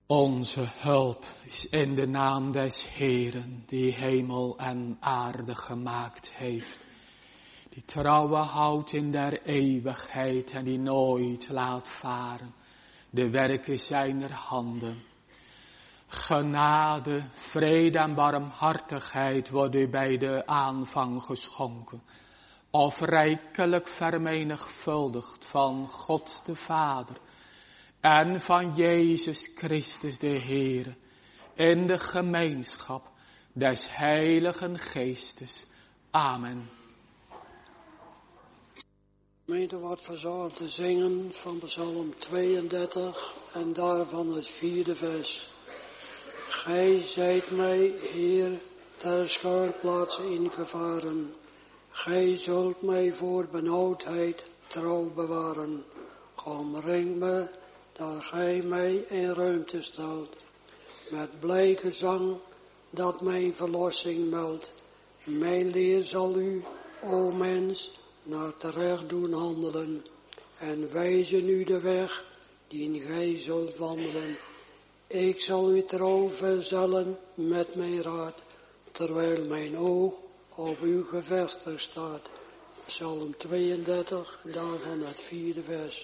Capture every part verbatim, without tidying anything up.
Onze hulp is in de naam des Heeren, die hemel en aarde gemaakt heeft. Die trouwe houdt in der eeuwigheid en die nooit laat varen de werken zijner handen. Genade, vrede en barmhartigheid wordt u bij de aanvang geschonken. Of rijkelijk vermenigvuldigd van God de Vader en van Jezus Christus de Heer, in de gemeenschap des Heiligen Geestes. Amen. Gemeente wordt verzorgd te zingen van Psalm tweeëndertig en daarvan het vierde vers. Gij zijt mij, Heer, ter schuilplaats ingevaren. Gij zult mij voor benauwdheid trouw bewaren. Omring me, dat gij mij in ruimte stelt. Met blij gezang, dat mijn verlossing meldt. Mijn leer zal u, o mens, naar terecht doen handelen. En wijzen u de weg, die gij zult wandelen. Ik zal u trouw verzellen met mijn raad, terwijl mijn oog op u gevestigd staat. Psalm tweeëndertig, daarvan het vierde vers.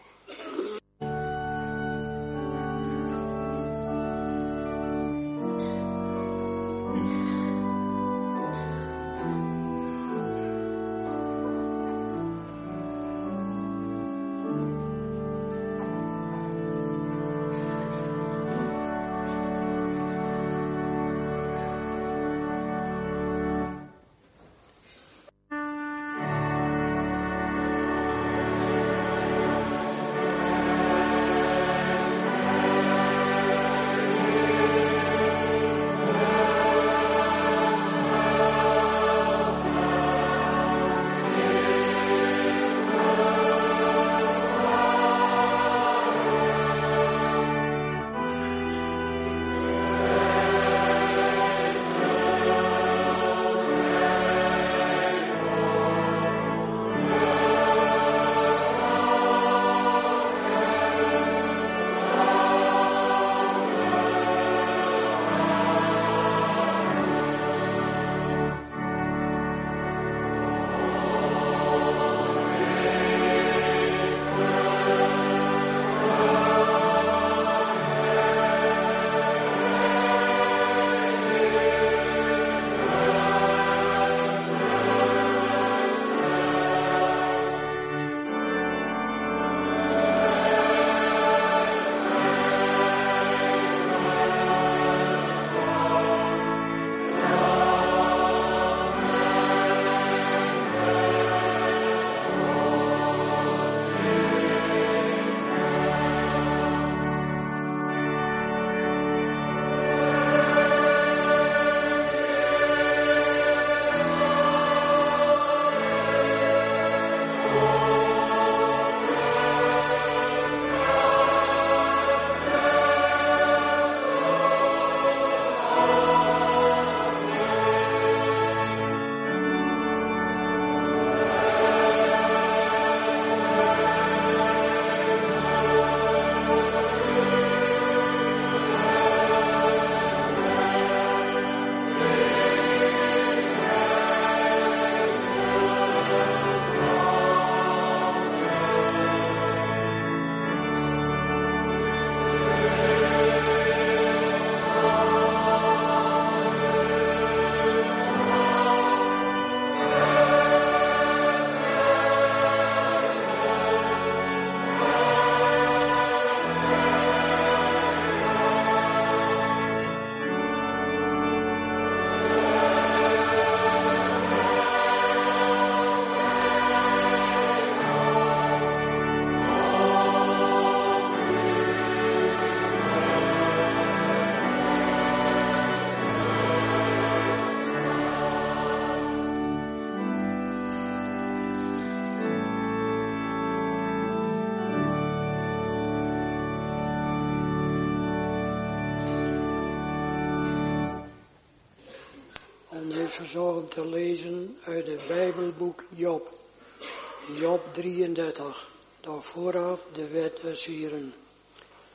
Verzorgd te lezen uit het Bijbelboek Job. Job drieëndertig. Daar vooraf de wet des Heren.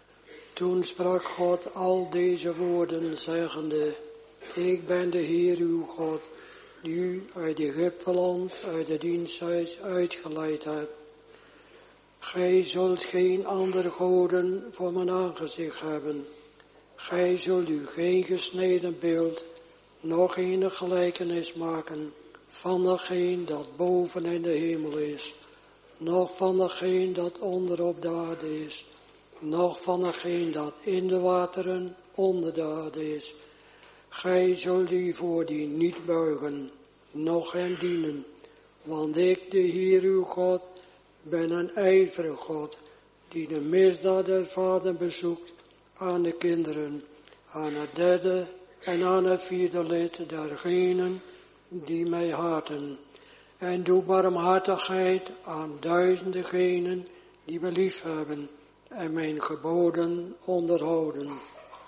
Toen sprak God al deze woorden, zeggende, ik ben de Heer uw God, die u uit Egypteland, uit het diensthuis uitgeleid hebt. Gij zult geen andere goden voor mijn aangezicht hebben. Gij zult u geen gesneden beeld, nog geen gelijkenis maken van degene dat boven in de hemel is, nog van degene dat onder op de aarde is, nog van degene dat in de wateren onder de aarde is. Gij zult u voor die niet buigen, noch hen dienen, want ik, de Heer uw God, ben een ijverige God, die de misdaad der vader bezoekt aan de kinderen, aan het derde en aan het vierde lid dergenen die mij haten, en doe barmhartigheid aan duizendengenen die mij lief hebben en mijn geboden onderhouden.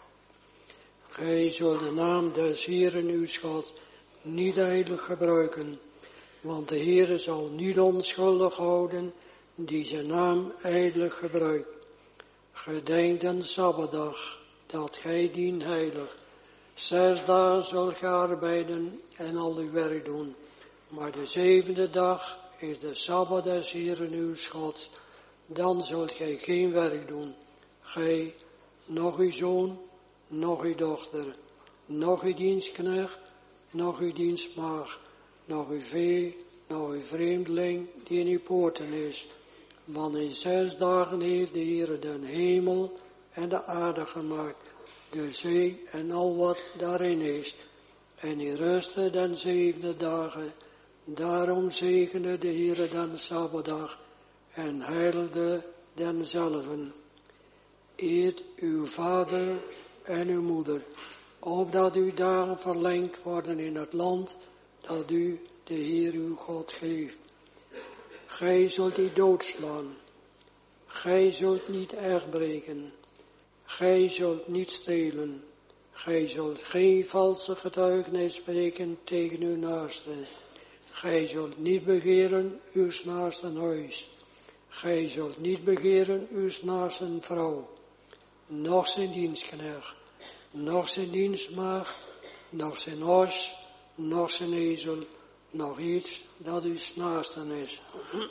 Gij zult de naam des Heeren uw God niet ijdelig gebruiken, want de Heere zal niet onschuldig houden die zijn naam ijdelig gebruikt. Gedenk den Sabbatdag, dat gij dien heilig. Zes dagen zult gij arbeiden en al uw werk doen, maar de zevende dag is de Sabbat des Heeren uw God. Dan zult gij geen werk doen, gij, noch uw zoon, noch uw dochter, noch uw dienstknecht, noch uw dienstmaagd, noch uw vee, noch uw vreemdeling die in uw poorten is. Want in zes dagen heeft de Heer de hemel en de aarde gemaakt, de zee en al wat daarin is. En hij rustte den zevende dagen. Daarom zegende de Heer den Sabbatdag en heiligde denzelven. Eert uw vader en uw moeder, opdat uw dagen verlengd worden in het land dat u, de Heer uw God, geeft. Gij zult niet doodslaan, gij zult niet echtbreken, gij zult niet stelen, gij zult geen valse getuigenis spreken tegen uw naaste, gij zult niet begeren uw naasten huis, gij zult niet begeren uw naasten vrouw, noch zijn dienstknecht, noch zijn dienstmaagd, noch zijn os, noch zijn ezel, nog iets dat uw naasten is.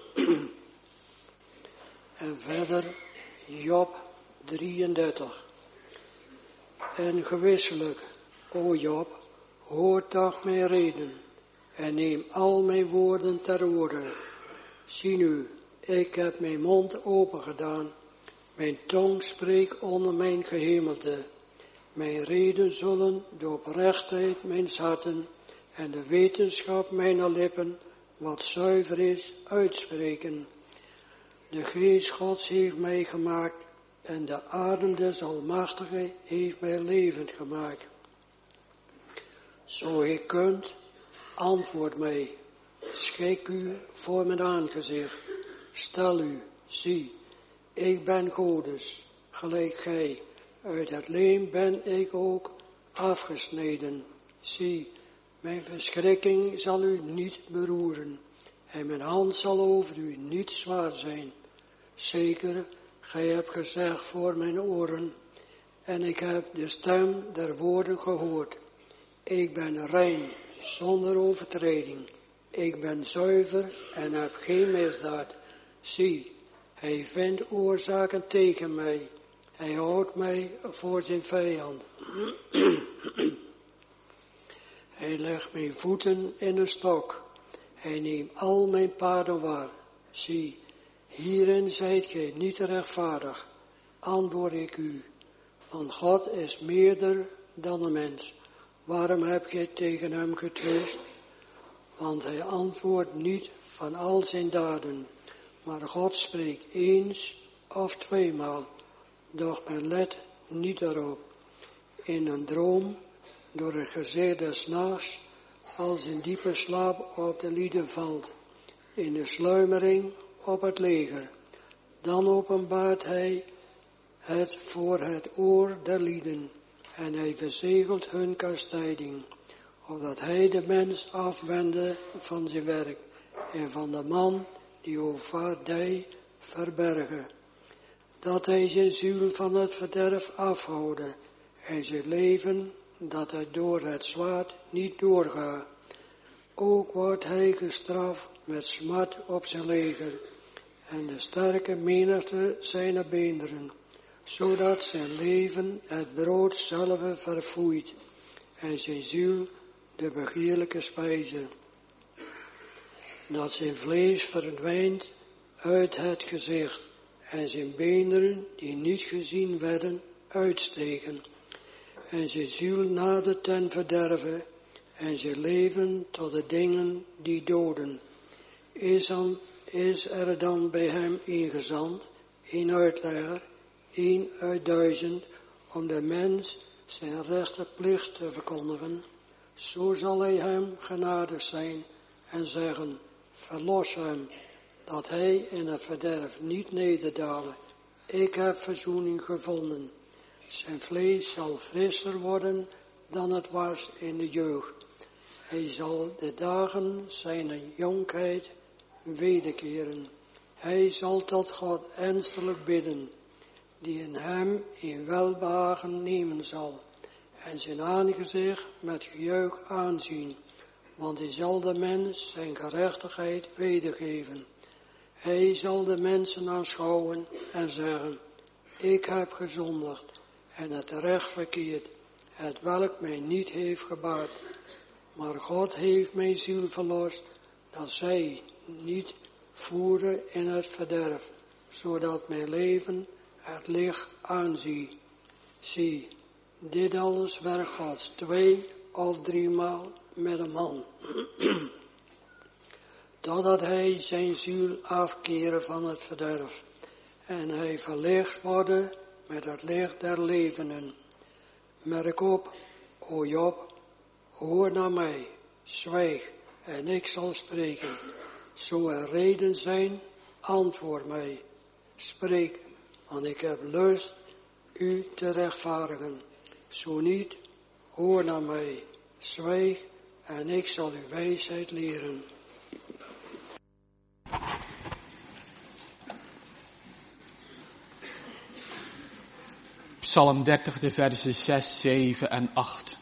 En verder Job drieëndertig. En gewisselijk, o Job, hoor toch mijn reden en neem al mijn woorden ter oore. Zie nu, ik heb mijn mond open gedaan, mijn tong spreekt onder mijn gehemelte. Mijn reden zullen de oprechtheid mijns harten en de wetenschap mijner lippen, wat zuiver is, uitspreken. De geest Gods heeft mij gemaakt en de adem des Almachtige heeft mij levend gemaakt. Zo gij kunt, antwoord mij, schik u voor mijn aangezicht, stel u, zie, ik ben Godes, gelijk gij, uit het leem ben ik ook afgesneden, zie, mijn verschrikking zal u niet beroeren en mijn hand zal over u niet zwaar zijn. Zeker, gij hebt gezegd voor mijn oren en ik heb de stem der woorden gehoord. Ik ben rein, zonder overtreding. Ik ben zuiver en heb geen misdaad. Zie, hij vindt oorzaken tegen mij. Hij houdt mij voor zijn vijand. Hij legt mijn voeten in een stok. Hij neemt al mijn paden waar. Zie, hierin zijt gij niet rechtvaardig, antwoord ik u. Want God is meerder dan een mens. Waarom heb gij tegen hem getwist? Want hij antwoordt niet van al zijn daden. Maar God spreekt eens of tweemaal. Doch men let niet daarop. In een droom, door het gezicht des nachts, als in diepe slaap op de lieden valt. In de sluimering op het leger. Dan openbaart hij het voor het oor der lieden. En hij verzegelt hun kastijding. Opdat hij de mens afwende van zijn werk. En van de man die over vaardij verbergen. dat hij zijn ziel van het verderf afhouden en zijn leven dat hij door het zwaard niet doorgaat. Ook wordt hij gestraft met smart op zijn leger en de sterke menigte zijn beenderen, zodat zijn leven het brood zelf verfoeit en zijn ziel de begeerlijke spijze. Dat zijn vlees verdwijnt uit het gezicht en zijn beenderen die niet gezien werden uitsteken en zijn ziel nadert ten verderve en zijn leven tot de dingen die doden. Is, dan, is er dan bij hem ingezand, een uitlegger, een uit duizend, om de mens zijn rechte plicht te verkondigen, zo zal hij hem genadig zijn en zeggen, verlos hem, dat hij in het verderf niet nederdalen. Ik heb verzoening gevonden. Zijn vlees zal frisser worden dan het was in de jeugd. Hij zal de dagen zijn jonkheid wederkeren. Hij zal tot God ernstelijk bidden, die in hem in welbehagen nemen zal, en zijn aangezicht met gejuich aanzien, want hij zal de mens zijn gerechtigheid wedergeven. Hij zal de mensen aanschouwen en zeggen, ik heb gezondigd en het recht verkeerd, het welk mij niet heeft gebaat. Maar God heeft mijn ziel verlost, dat zij niet voeren in het verderf, zodat mijn leven het licht aanzie. Zie, dit alles werkt God twee of driemaal met een man, totdat hij zijn ziel afkeren van het verderf, en hij verlicht worden met het licht der levenden. Merk op, o Job, hoor naar mij, zwijg, en ik zal spreken. Zo er reden zijn, antwoord mij. Spreek, want ik heb lust u te rechtvaardigen. Zo niet, hoor naar mij, zwijg, en ik zal u wijsheid leren. Psalm dertig, de versen zes, zeven en acht.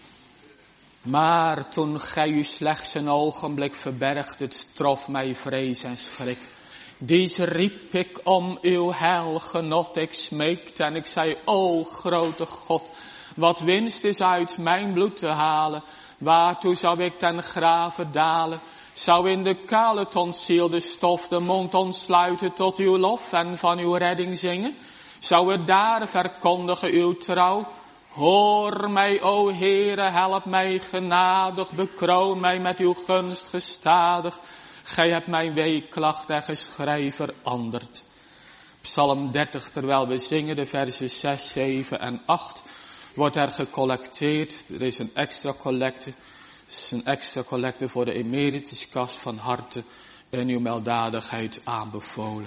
Maar toen gij u slechts een ogenblik verbergt, het trof mij vrees en schrik. Deze riep ik om uw heil genot, ik smeekte en ik zei, o grote God, wat winst is uit mijn bloed te halen, waartoe zou ik ten grave dalen? Zou in de kale tonsielde stof de mond ontsluiten tot uw lof en van uw redding zingen? Zou het daar verkondigen uw trouw? Hoor mij, o Heere, help mij genadig, bekroon mij met uw gunst gestadig. Gij hebt mijn weeklacht en geschrei veranderd. Psalm dertig, terwijl we zingen de versen zes, zeven en acht, wordt er gecollecteerd. Er is een extra collecte. Het is een extra collecte voor de emerituskas van harte en uw melddadigheid aanbevolen.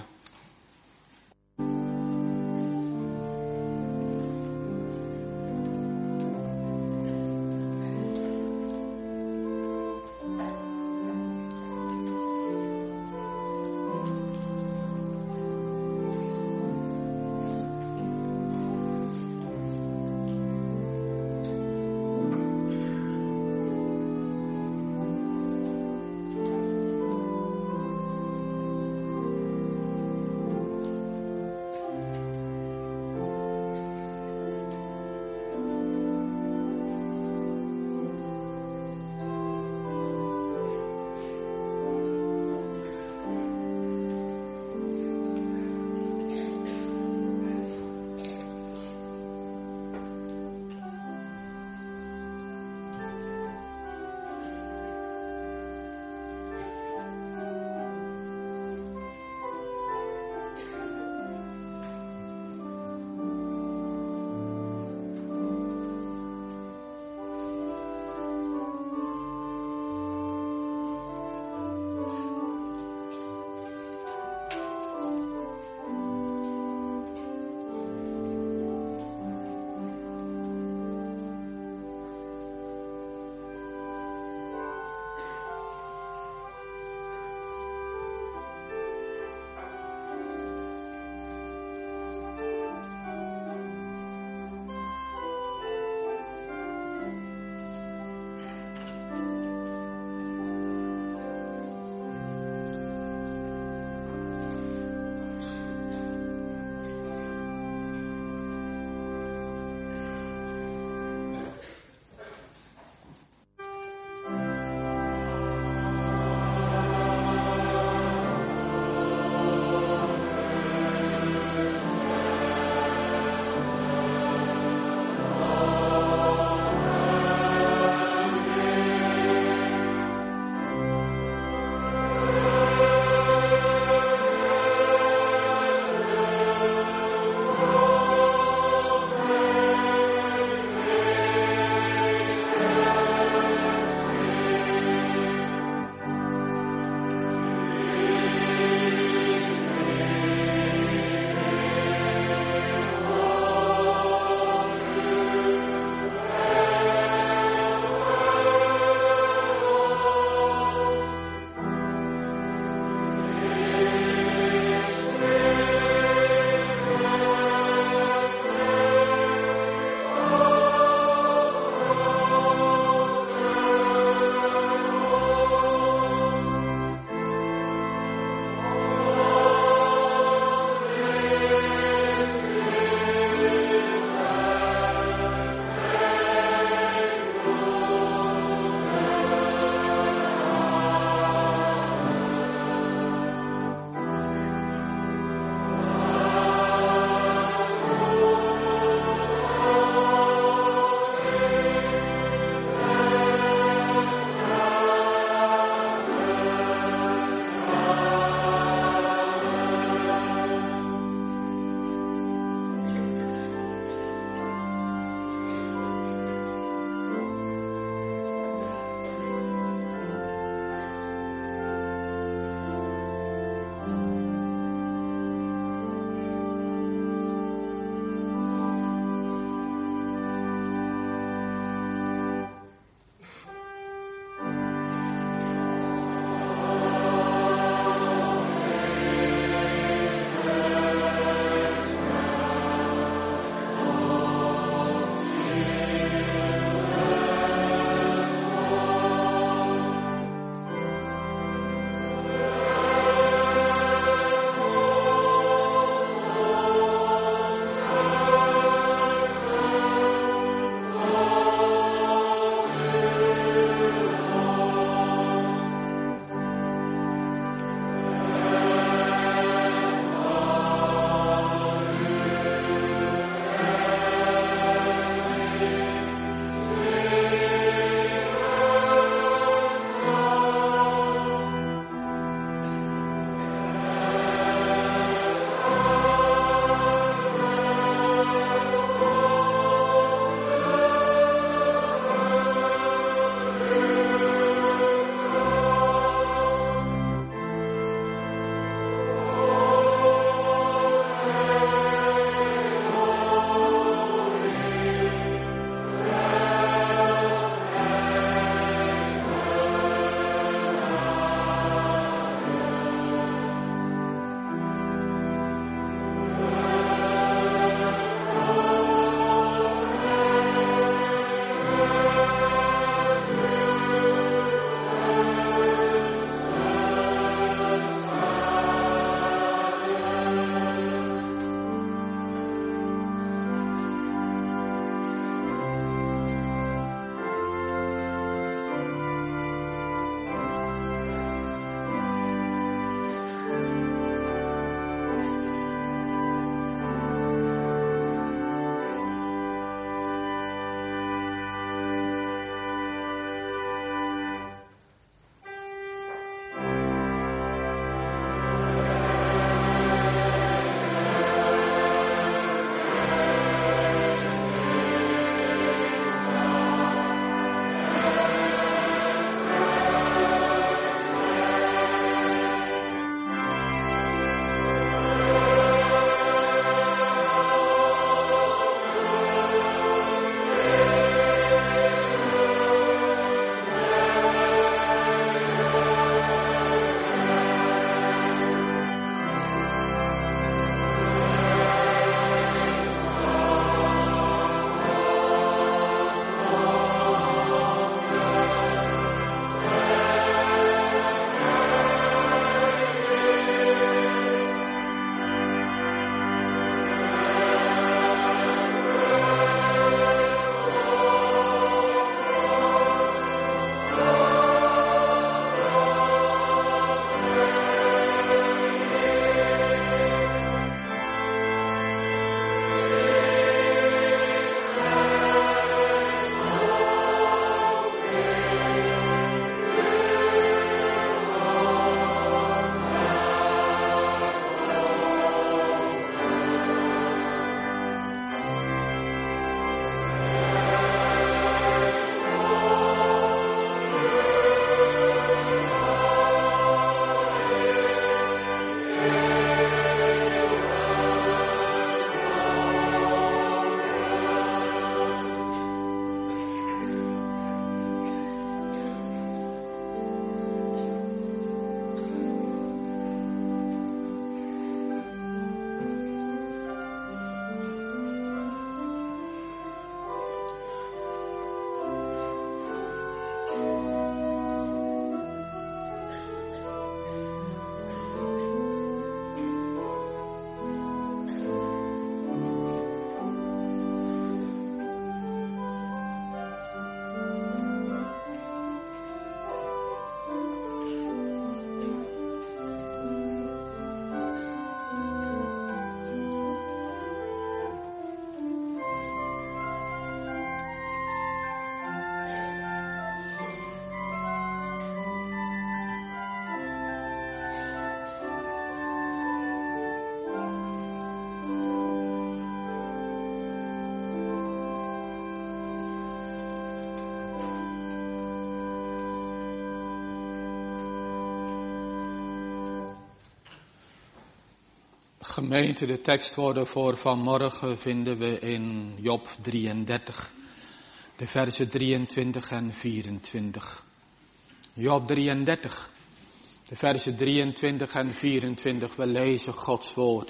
Gemeente, de tekstwoorden voor vanmorgen vinden we in Job drieëndertig, de versen drieëntwintig en vierentwintig. Job drieëndertig, de versen drieëntwintig en vierentwintig, we lezen Gods woord.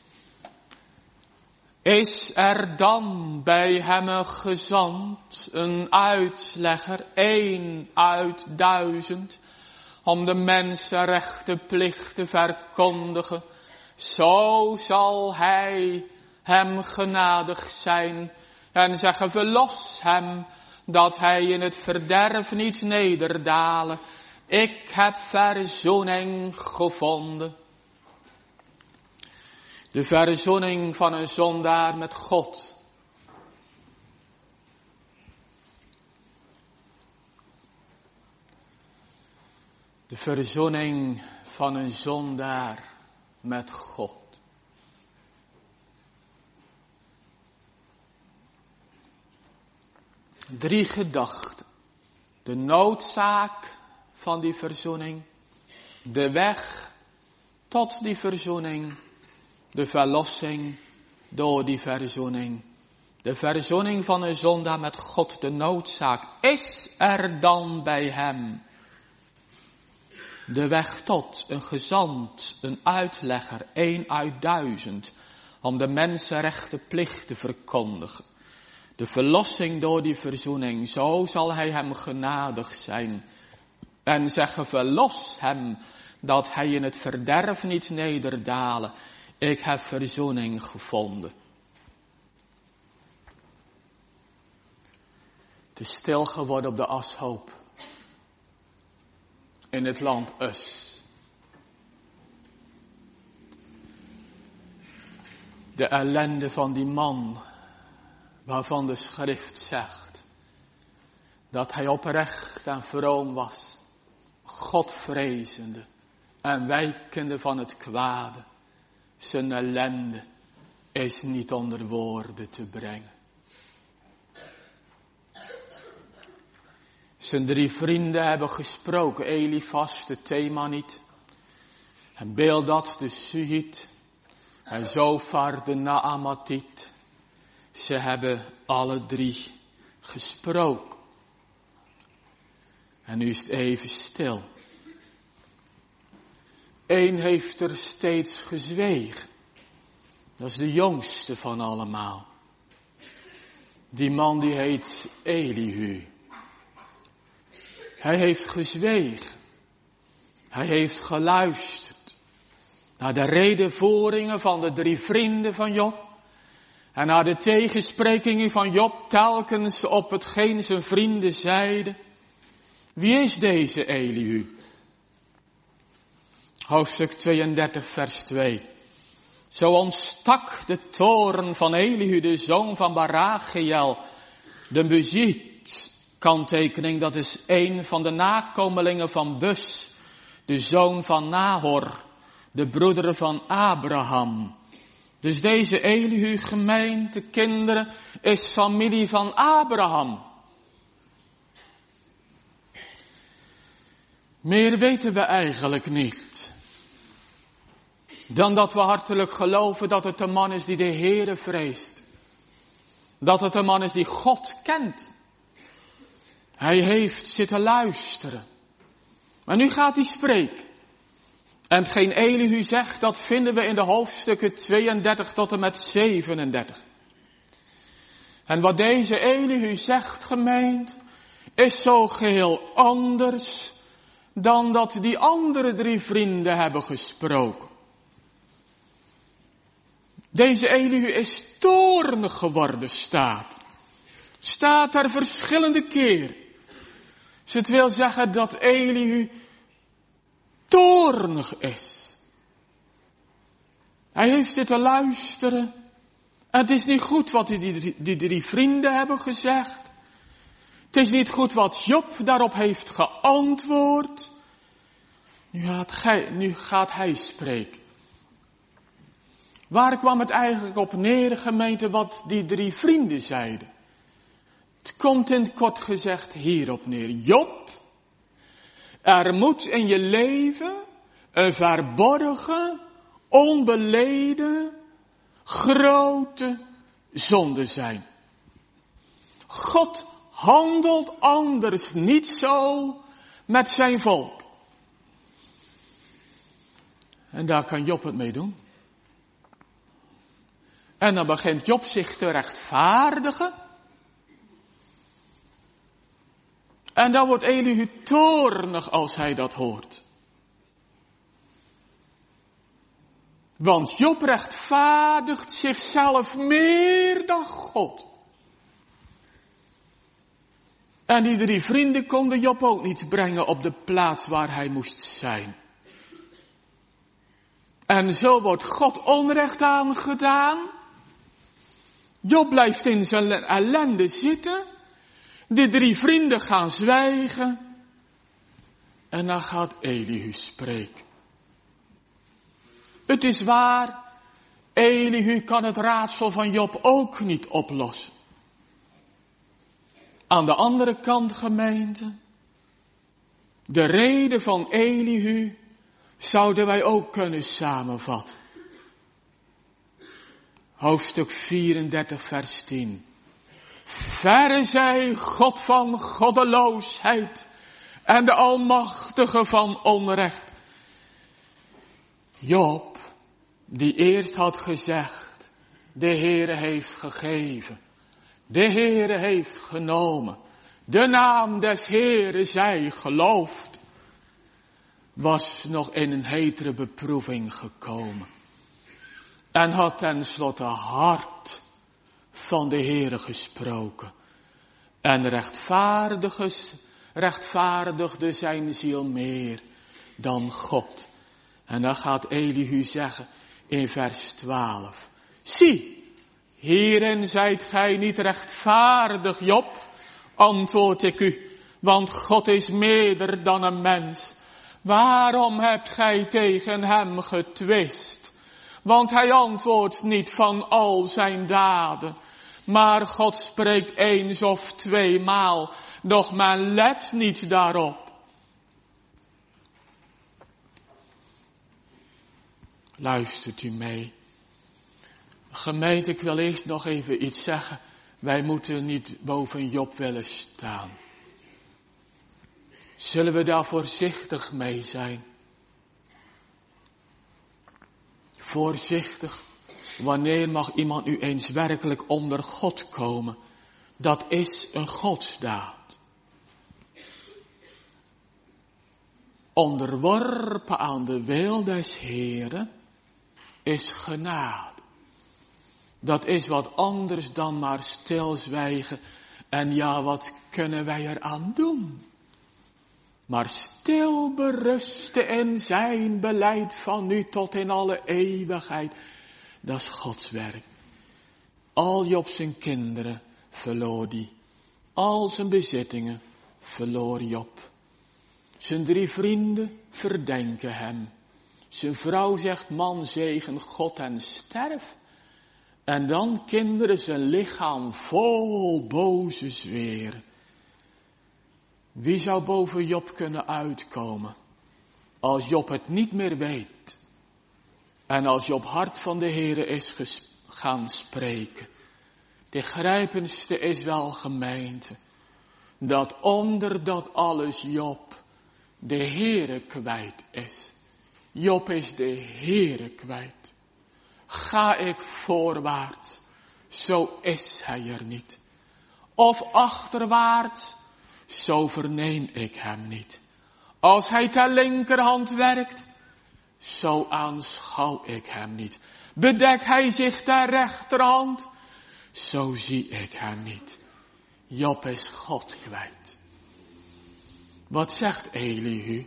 Is er dan bij hem een gezant, een uitlegger, één uit duizend, om de mensenrechten plicht te verkondigen? Zo zal hij hem genadig zijn en zeggen, verlos hem, dat hij in het verderf niet nederdalen. Ik heb verzoening gevonden. De verzoening van een zondaar met God. De verzoening van een zondaar met God. Drie gedachten. De noodzaak van die verzoening. De weg tot die verzoening. De verlossing door die verzoening. De verzoening van een zondaar met God, de noodzaak. Is er dan bij hem de weg tot, een gezant, een uitlegger, één uit duizend, om de mensenrechten plicht te verkondigen. De verlossing door die verzoening, zo zal hij hem genadig zijn. En zeggen, verlos hem, dat hij in het verderf niet nederdalen. Ik heb verzoening gevonden. Het is stil geworden op de ashoop. In het land Us. De ellende van die man, waarvan de schrift zegt, dat hij oprecht en vroom was, Godvrezende en wijkende van het kwade. Zijn ellende is niet onder woorden te brengen. Zijn drie vrienden hebben gesproken, Elifas de Themaniet, en Bildad de Suhit, en Zofar de Naamatiet. Ze hebben alle drie gesproken. En nu is het even stil. Eén heeft er steeds gezwegen. Dat is de jongste van allemaal. Die man die heet Elihu. Hij heeft gezwegen. Hij heeft geluisterd naar de redevoeringen van de drie vrienden van Job. En naar de tegensprekingen van Job telkens op hetgeen zijn vrienden zeiden. Wie is deze Elihu? Hoofdstuk tweeëndertig vers twee. Zo ontstak de toorn van Elihu, de zoon van Barachiel, de Buziet. Kanttekening, dat is een van de nakomelingen van Bus, de zoon van Nahor, de broeder van Abraham. Dus deze Elihu, gemeente, kinderen, is familie van Abraham. Meer weten we eigenlijk niet. Dan dat we hartelijk geloven dat het een man is die de Heere vreest. Dat het een man is die God kent. Hij heeft zitten luisteren. Maar nu gaat hij spreken. En hetgeen Elihu zegt, dat vinden we in de hoofdstukken tweeëndertig tot en met zevenendertig. En wat deze Elihu zegt, gemeente, is zo geheel anders dan dat die andere drie vrienden hebben gesproken. Deze Elihu is toornig geworden, staat. Staat er verschillende keren. Dus het wil zeggen dat Elihu toornig is. Hij heeft zitten luisteren. En het is niet goed wat die, die, die drie vrienden hebben gezegd. Het is niet goed wat Job daarop heeft geantwoord. Nu gaat hij, nu gaat hij spreken. Waar kwam het eigenlijk op neer, gemeente, wat die drie vrienden zeiden? Het komt in het kort gezegd hierop neer. Job, er moet in je leven een verborgen, onbeleden grote zonde zijn. God handelt anders niet zo met zijn volk. En daar kan Job het mee doen. En dan begint Job zich te rechtvaardigen. En dan wordt Elihu toornig als hij dat hoort. Want Job rechtvaardigt zichzelf meer dan God. En die drie vrienden konden Job ook niet brengen op de plaats waar hij moest zijn. En zo wordt God onrecht aangedaan. Job blijft in zijn ellende zitten. De drie vrienden gaan zwijgen. En dan gaat Elihu spreken. Het is waar, Elihu kan het raadsel van Job ook niet oplossen. Aan de andere kant, gemeente, de reden van Elihu zouden wij ook kunnen samenvatten. Hoofdstuk vierendertig, vers tien. Verre zij God van goddeloosheid en de Almachtige van onrecht. Job, die eerst had gezegd, de Heere heeft gegeven, de Heere heeft genomen, de naam des Heere zij geloofd, was nog in een hetere beproeving gekomen. En had tenslotte hard van de Heere gesproken. En rechtvaardigde zijn ziel meer dan God. En dan gaat Elihu zeggen in vers twaalf. Zie, hierin zijt gij niet rechtvaardig, Job, antwoord ik u. Want God is meerder dan een mens. Waarom hebt gij tegen hem getwist? Want hij antwoordt niet van al zijn daden. Maar God spreekt eens of tweemaal, doch men let niet daarop. Luistert u mee. Gemeente, ik wil eerst nog even iets zeggen. Wij moeten niet boven Job willen staan. Zullen we daar voorzichtig mee zijn? Voorzichtig. Wanneer mag iemand nu eens werkelijk onder God komen? Dat is een godsdaad. Onderworpen aan de wil des Heeren is genade. Dat is wat anders dan maar stilzwijgen. En ja, wat kunnen wij eraan doen? Maar stil berusten in zijn beleid van nu tot in alle eeuwigheid. Dat is Gods werk. Al Job zijn kinderen verloor die. Al zijn bezittingen verloor Job. Zijn drie vrienden verdenken hem. Zijn vrouw zegt, man zegen God en sterf. En dan kinderen zijn lichaam vol boze zweren. Wie zou boven Job kunnen uitkomen? Als Job het niet meer weet. En als Job hart van de Heere is ges- gaan spreken. De grijpendste is wel, gemeente. Dat onder dat alles Job de Heere kwijt is. Job is de Heere kwijt. Ga ik voorwaarts, zo is hij er niet. Of achterwaarts, zo verneem ik hem niet. Als hij ter linkerhand werkt, zo aanschouw ik hem niet. Bedekt hij zich ter rechterhand, zo zie ik hem niet. Job is God kwijt. Wat zegt Elihu?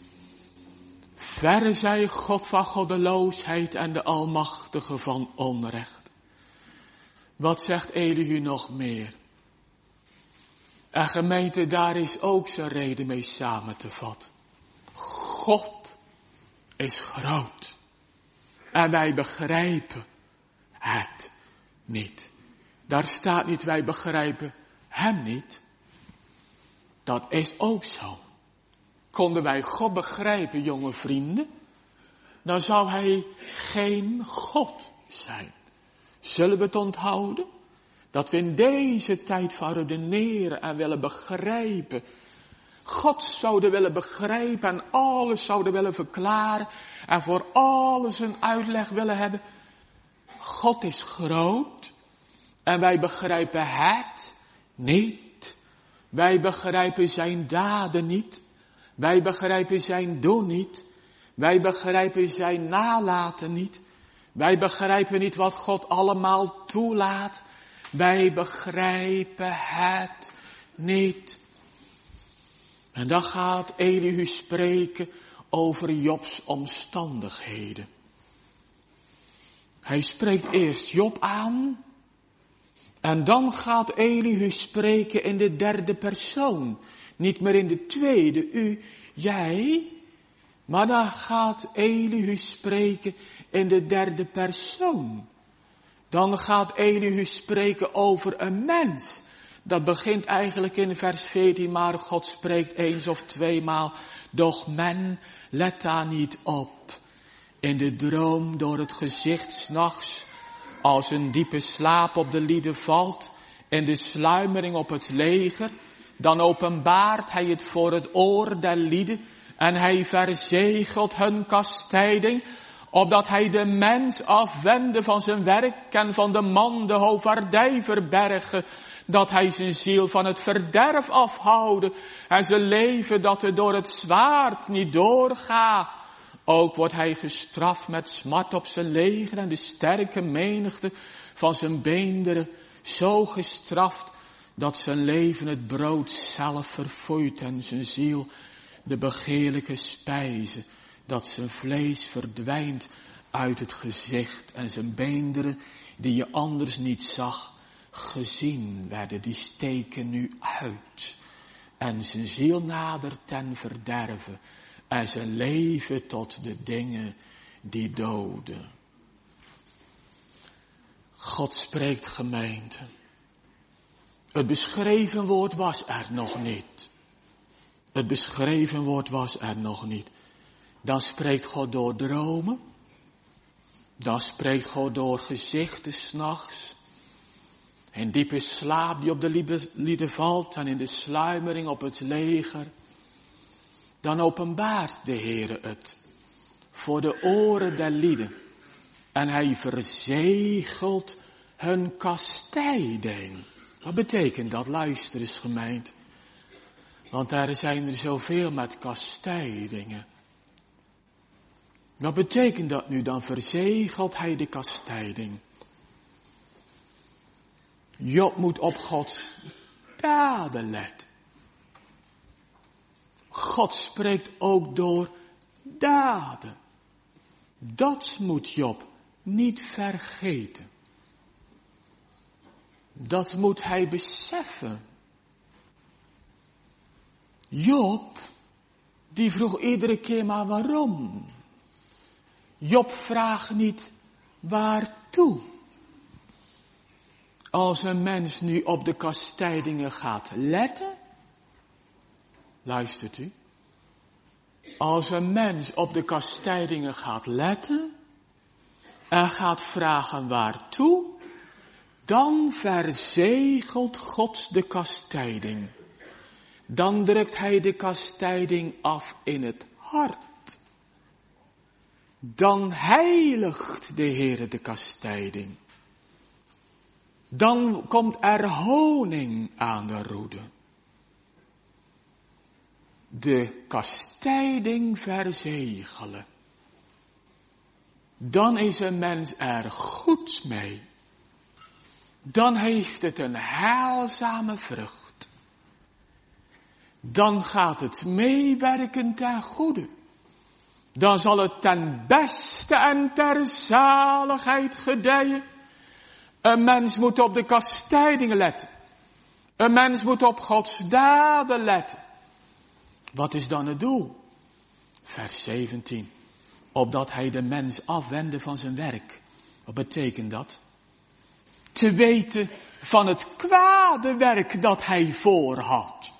Verre zij God van goddeloosheid en de Almachtige van onrecht. Wat zegt Elihu nog meer? En gemeente, daar is ook zijn reden mee samen te vatten. God is groot. En wij begrijpen het niet. Daar staat niet, wij begrijpen hem niet. Dat is ook zo. Konden wij God begrijpen, jonge vrienden? dan zou hij geen God zijn. Zullen we het onthouden? Dat we in deze tijd van redeneren en willen begrijpen. God zouden willen begrijpen en alles zouden willen verklaren. En voor alles een uitleg willen hebben. God is groot. En wij begrijpen het niet. Wij begrijpen zijn daden niet. Wij begrijpen zijn doen niet. Wij begrijpen zijn nalaten niet. Wij begrijpen niet wat God allemaal toelaat. Wij begrijpen het niet. En dan gaat Elihu spreken over Jobs omstandigheden. Hij spreekt eerst Job aan. En dan gaat Elihu spreken in de derde persoon. Niet meer in de tweede, u, jij. Maar dan gaat Elihu spreken in de derde persoon. Dan gaat Elihu spreken over een mens. Dat begint eigenlijk in vers veertien, maar God spreekt eens of tweemaal. Doch men let daar niet op. In de droom door het gezicht 's nachts, als een diepe slaap op de lieden valt, in de sluimering op het leger, dan openbaart hij het voor het oor der lieden en hij verzegelt hun kastijding, opdat hij de mens afwende van zijn werk en van de man de hoofdvaardij verbergen, dat hij zijn ziel van het verderf afhouden en zijn leven dat er door het zwaard niet doorgaat. Ook wordt hij gestraft met smart op zijn leger en de sterke menigte van zijn beenderen zo gestraft dat zijn leven het brood zelf verfoeit en zijn ziel de begeerlijke spijze, dat zijn vlees verdwijnt uit het gezicht en zijn beenderen die je anders niet zag, gezien werden, die steken nu uit. En zijn ziel nadert ten verderven en zijn leven tot de dingen die doden. God spreekt, gemeente. Het beschreven woord was er nog niet. Het beschreven woord was er nog niet. Dan spreekt God door dromen. Dan spreekt God door gezichten 's nachts. In diepe slaap die op de lieden valt en in de sluimering op het leger. Dan openbaart de Heere het voor de oren der lieden. En hij verzegelt hun kastijding. Wat betekent dat? Luister eens, gemeente. Want daar zijn er zoveel met kastijdingen. Wat betekent dat nu? Dan verzegelt hij de kastijding. Job moet op Gods daden letten. God spreekt ook door daden. Dat moet Job niet vergeten. Dat moet hij beseffen. Job, die vroeg iedere keer maar waarom. Job vraagt niet waartoe. Als een mens nu op de kastijdingen gaat letten, luistert u. Als een mens op de kastijdingen gaat letten en gaat vragen waartoe, dan verzegelt God de kastijding. Dan drukt hij de kastijding af in het hart. Dan heiligt de Heere de kastijding. Dan komt er honing aan de roede. De kastijding verzegelen. Dan is een mens er goed mee. Dan heeft het een heilzame vrucht. Dan gaat het meewerken ten goede. Dan zal het ten beste en ter zaligheid gedijen. Een mens moet op de kastijdingen letten. Een mens moet op Gods daden letten. Wat is dan het doel? Vers zeventien. Opdat hij de mens afwende van zijn werk. Wat betekent dat? Te weten van het kwade werk dat hij voorhad.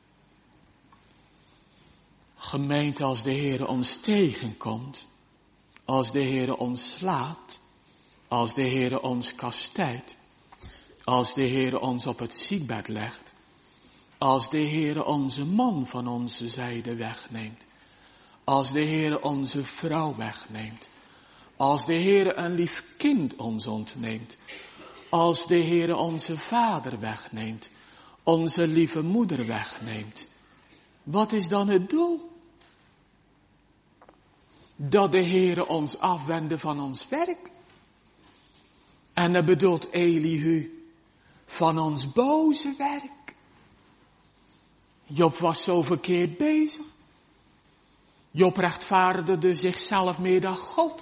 Gemeente, als de Heer ons tegenkomt, als de Heere ons slaat, als de Heere ons kastijdt, als de Heere ons op het ziekbed legt, als de Heere onze man van onze zijde wegneemt, als de Heere onze vrouw wegneemt, als de Heere een lief kind ons ontneemt, als de Heere onze vader wegneemt, onze lieve moeder wegneemt. Wat is dan het doel? Dat de Heere ons afwende van ons werk. En dat bedoelt Elihu van ons boze werk. Job was zo verkeerd bezig. Job rechtvaardigde zichzelf meer dan God.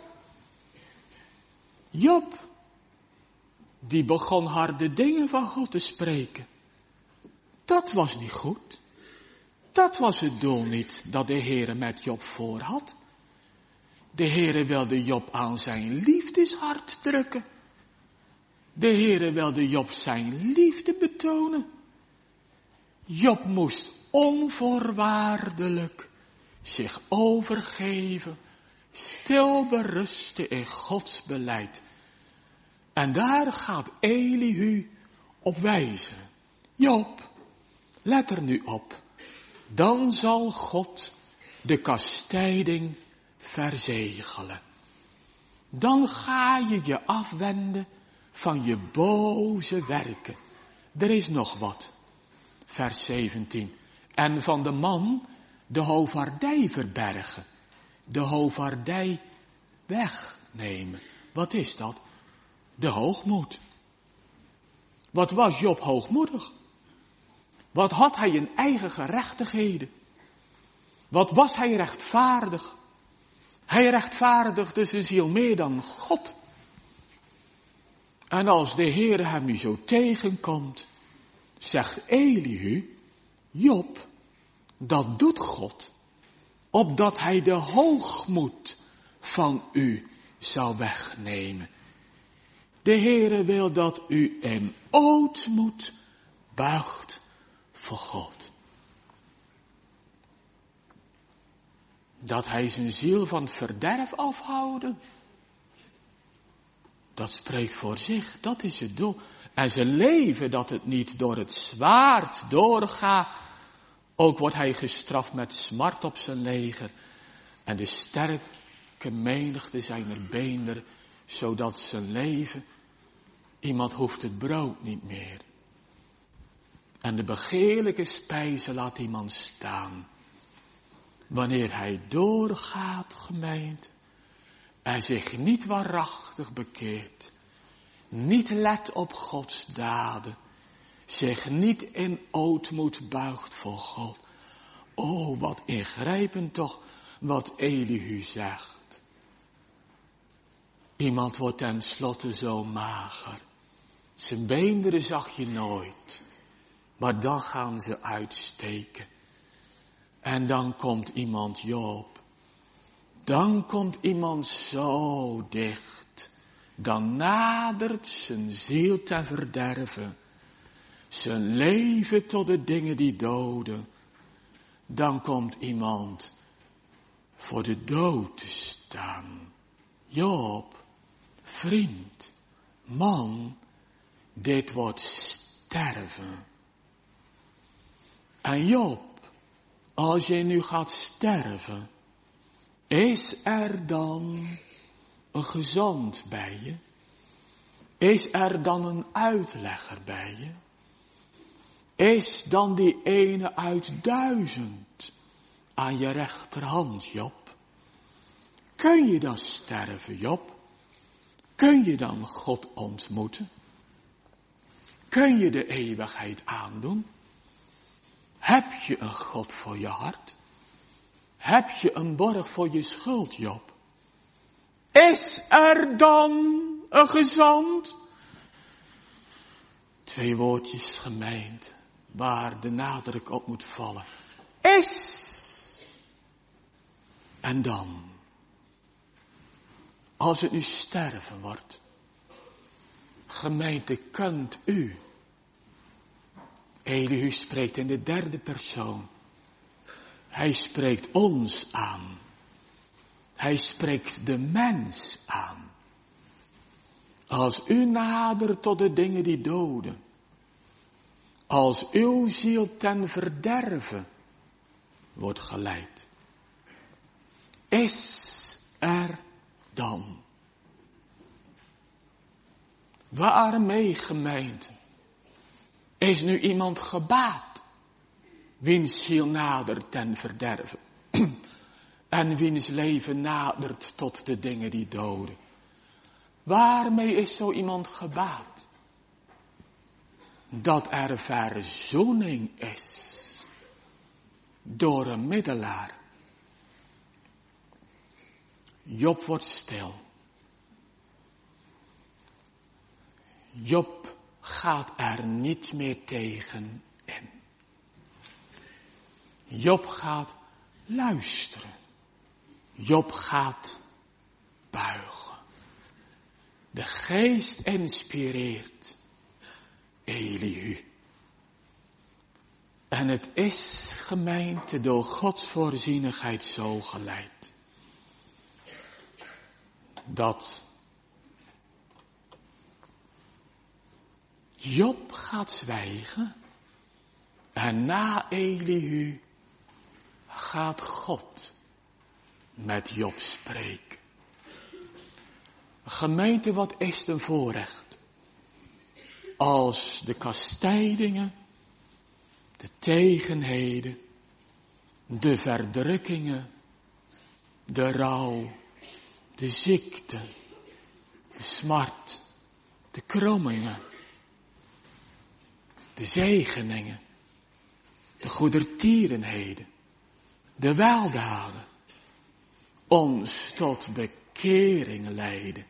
Job, die begon harde dingen van God te spreken. Dat was niet goed. Dat was het doel niet dat de Heere met Job voor had. De Heere wilde Job aan zijn liefdeshart drukken. De Heere wilde Job zijn liefde betonen. Job moest onvoorwaardelijk zich overgeven, stil berusten in Gods beleid. En daar gaat Elihu op wijzen. Job, let er nu op. Dan zal God de kastijding verzegelen. Dan ga je je afwenden van je boze werken. Er is nog wat. Vers zeventien. En van de man de hovardij verbergen. De hovardij wegnemen. Wat is dat? De hoogmoed. Wat was Job hoogmoedig? Wat had hij in eigen gerechtigheden? Wat was hij rechtvaardig? Hij rechtvaardigde zijn ziel meer dan God. En als de Heer hem nu zo tegenkomt, zegt Elihu, Job, dat doet God, opdat hij de hoogmoed van u zal wegnemen. De Heere wil dat u in ootmoed buigt voor God. Dat hij zijn ziel van verderf afhouden. Dat spreekt voor zich, dat is het doel. En zijn leven dat het niet door het zwaard doorgaat. Ook wordt hij gestraft met smart op zijn leger. En de sterke menigte zijn er beender, zodat zijn leven, iemand hoeft het brood niet meer. En de begeerlijke spijzen laat iemand staan. Wanneer hij doorgaat, gemeente, en zich niet waarachtig bekeert, niet let op Gods daden, zich niet in ootmoed buigt voor God. Oh, wat ingrijpend toch wat Elihu zegt. Iemand wordt tenslotte zo mager. Zijn beenderen zag je nooit, maar dan gaan ze uitsteken. En dan komt iemand, Job. Dan komt iemand zo dicht. Dan nadert zijn ziel ten verderven. Zijn leven tot de dingen die doden. Dan komt iemand voor de dood te staan. Job, vriend, man, dit wordt sterven. En Job, als je nu gaat sterven, is er dan een gezant bij je? Is er dan een uitlegger bij je? Is dan die ene uit duizend aan je rechterhand, Job? Kun je dan sterven, Job? Kun je dan God ontmoeten? Kun je de eeuwigheid aandoen? Heb je een God voor je hart? Heb je een borg voor je schuld, Job? Is er dan een gezant? Twee woordjes gemeend, waar de nadruk op moet vallen. Is. En dan, als het nu sterven wordt, gemeente, kunt u. Elihu spreekt in de derde persoon. Hij spreekt ons aan. Hij spreekt de mens aan. Als u nadert tot de dingen die doden. Als uw ziel ten verderve wordt geleid. Is er dan? Waarmee, gemeente, is nu iemand gebaat? Wiens ziel nadert ten verderve. En wiens leven nadert tot de dingen die doden. Waarmee is zo iemand gebaat? Dat er verzoening is. Door een middelaar. Job wordt stil. Job gaat er niet meer tegen in. Job gaat luisteren. Job gaat buigen. De geest inspireert Elihu. En het is, gemeente, door Gods voorzienigheid zo geleid. Dat Job gaat zwijgen. En na Elihu gaat God met Job spreken. Gemeente, wat is het een voorrecht. Als de kastijdingen, de tegenheden, de verdrukkingen, de rouw, de ziekte, de smart, de krommingen, de zegeningen, de goedertierenheden, de weldaden, ons tot bekering leiden.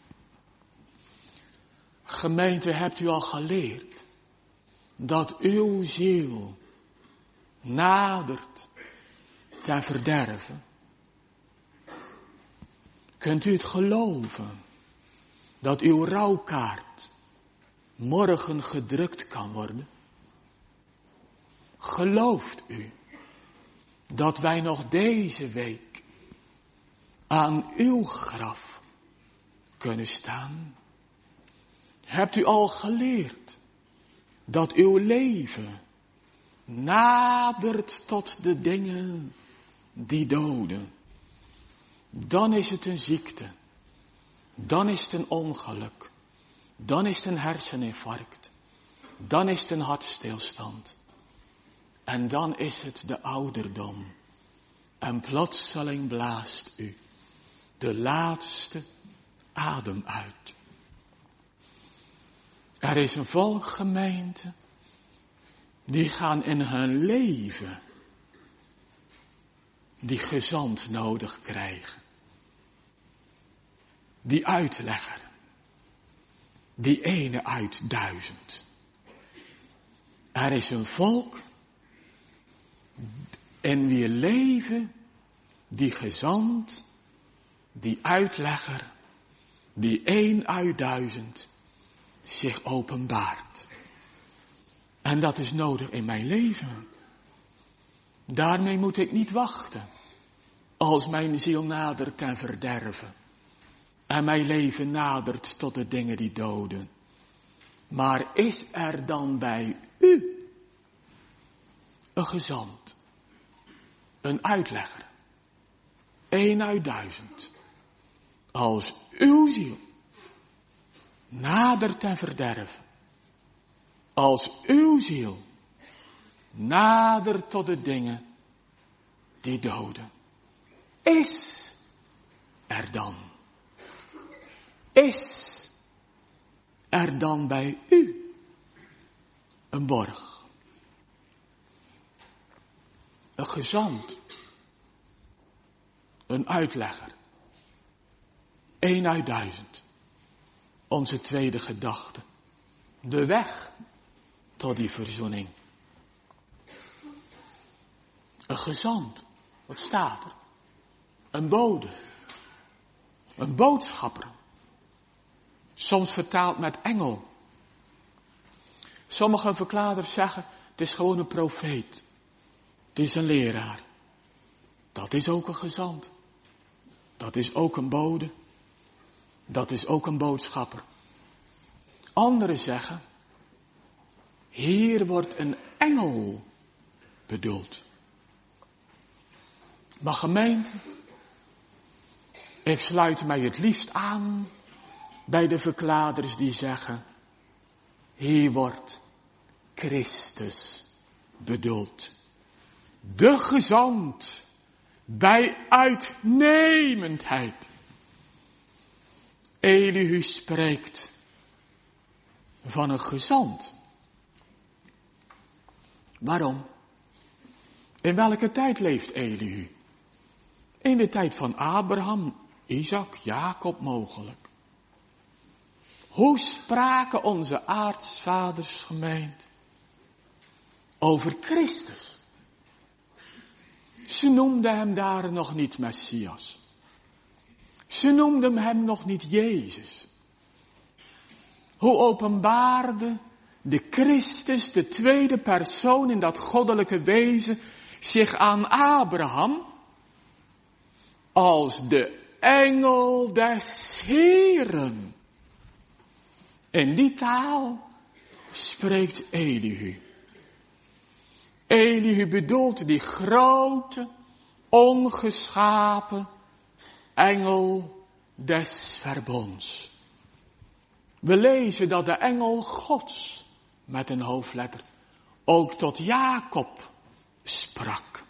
Gemeente, hebt u al geleerd dat uw ziel nadert ten verderve? Kunt u het geloven dat uw rouwkaart morgen gedrukt kan worden? Gelooft u dat wij nog deze week aan uw graf kunnen staan? Hebt u al geleerd dat uw leven nadert tot de dingen die doden? Dan is het een ziekte. Dan is het een ongeluk. Dan is het een herseninfarct. Dan is het een hartstilstand. En dan is het de ouderdom. En plotseling blaast u de laatste adem uit. Er is een volk, gemeente, die gaan in hun leven die gezant nodig krijgen. Die uitlegger. Die ene uit duizend. Er is een volk in wie leven die gezant, die uitlegger, die één uit duizend zich openbaart. En dat is nodig in mijn leven. Daarmee moet ik niet wachten. Als mijn ziel nadert ten verderve. En mijn leven nadert tot de dingen die doden. Maar is er dan bij u een gezant, een uitlegger, één uit duizend, als uw ziel nadert ten verderve, als uw ziel nadert tot de dingen die doden, is er dan, is er dan bij u een borg, een gezant, een uitlegger, één uit duizend, onze tweede gedachte, de weg tot die verzoening. Een gezant, wat staat er? Een bode, een boodschapper, soms vertaald met engel. Sommige verklaarders zeggen, het is gewoon een profeet. Het is een leraar. Dat is ook een gezant. Dat is ook een bode. Dat is ook een boodschapper. Anderen zeggen, hier wordt een engel bedoeld. Maar gemeente, ik sluit mij het liefst aan bij de verkladers die zeggen, hier wordt Christus bedoeld. De gezant bij uitnemendheid. Elihu spreekt van een gezant. Waarom? In welke tijd leeft Elihu? In de tijd van Abraham, Isaac, Jacob mogelijk. Hoe spraken onze aartsvaders gemeend over Christus? Ze noemden hem daar nog niet Messias. Ze noemden hem nog niet Jezus. Hoe openbaarde de Christus, de tweede persoon in dat goddelijke wezen, zich aan Abraham als de engel des Heeren. In die taal spreekt Elihu. Elihu bedoelt die grote, ongeschapen engel des verbonds. We lezen dat de engel Gods, met een hoofdletter, ook tot Jacob sprak.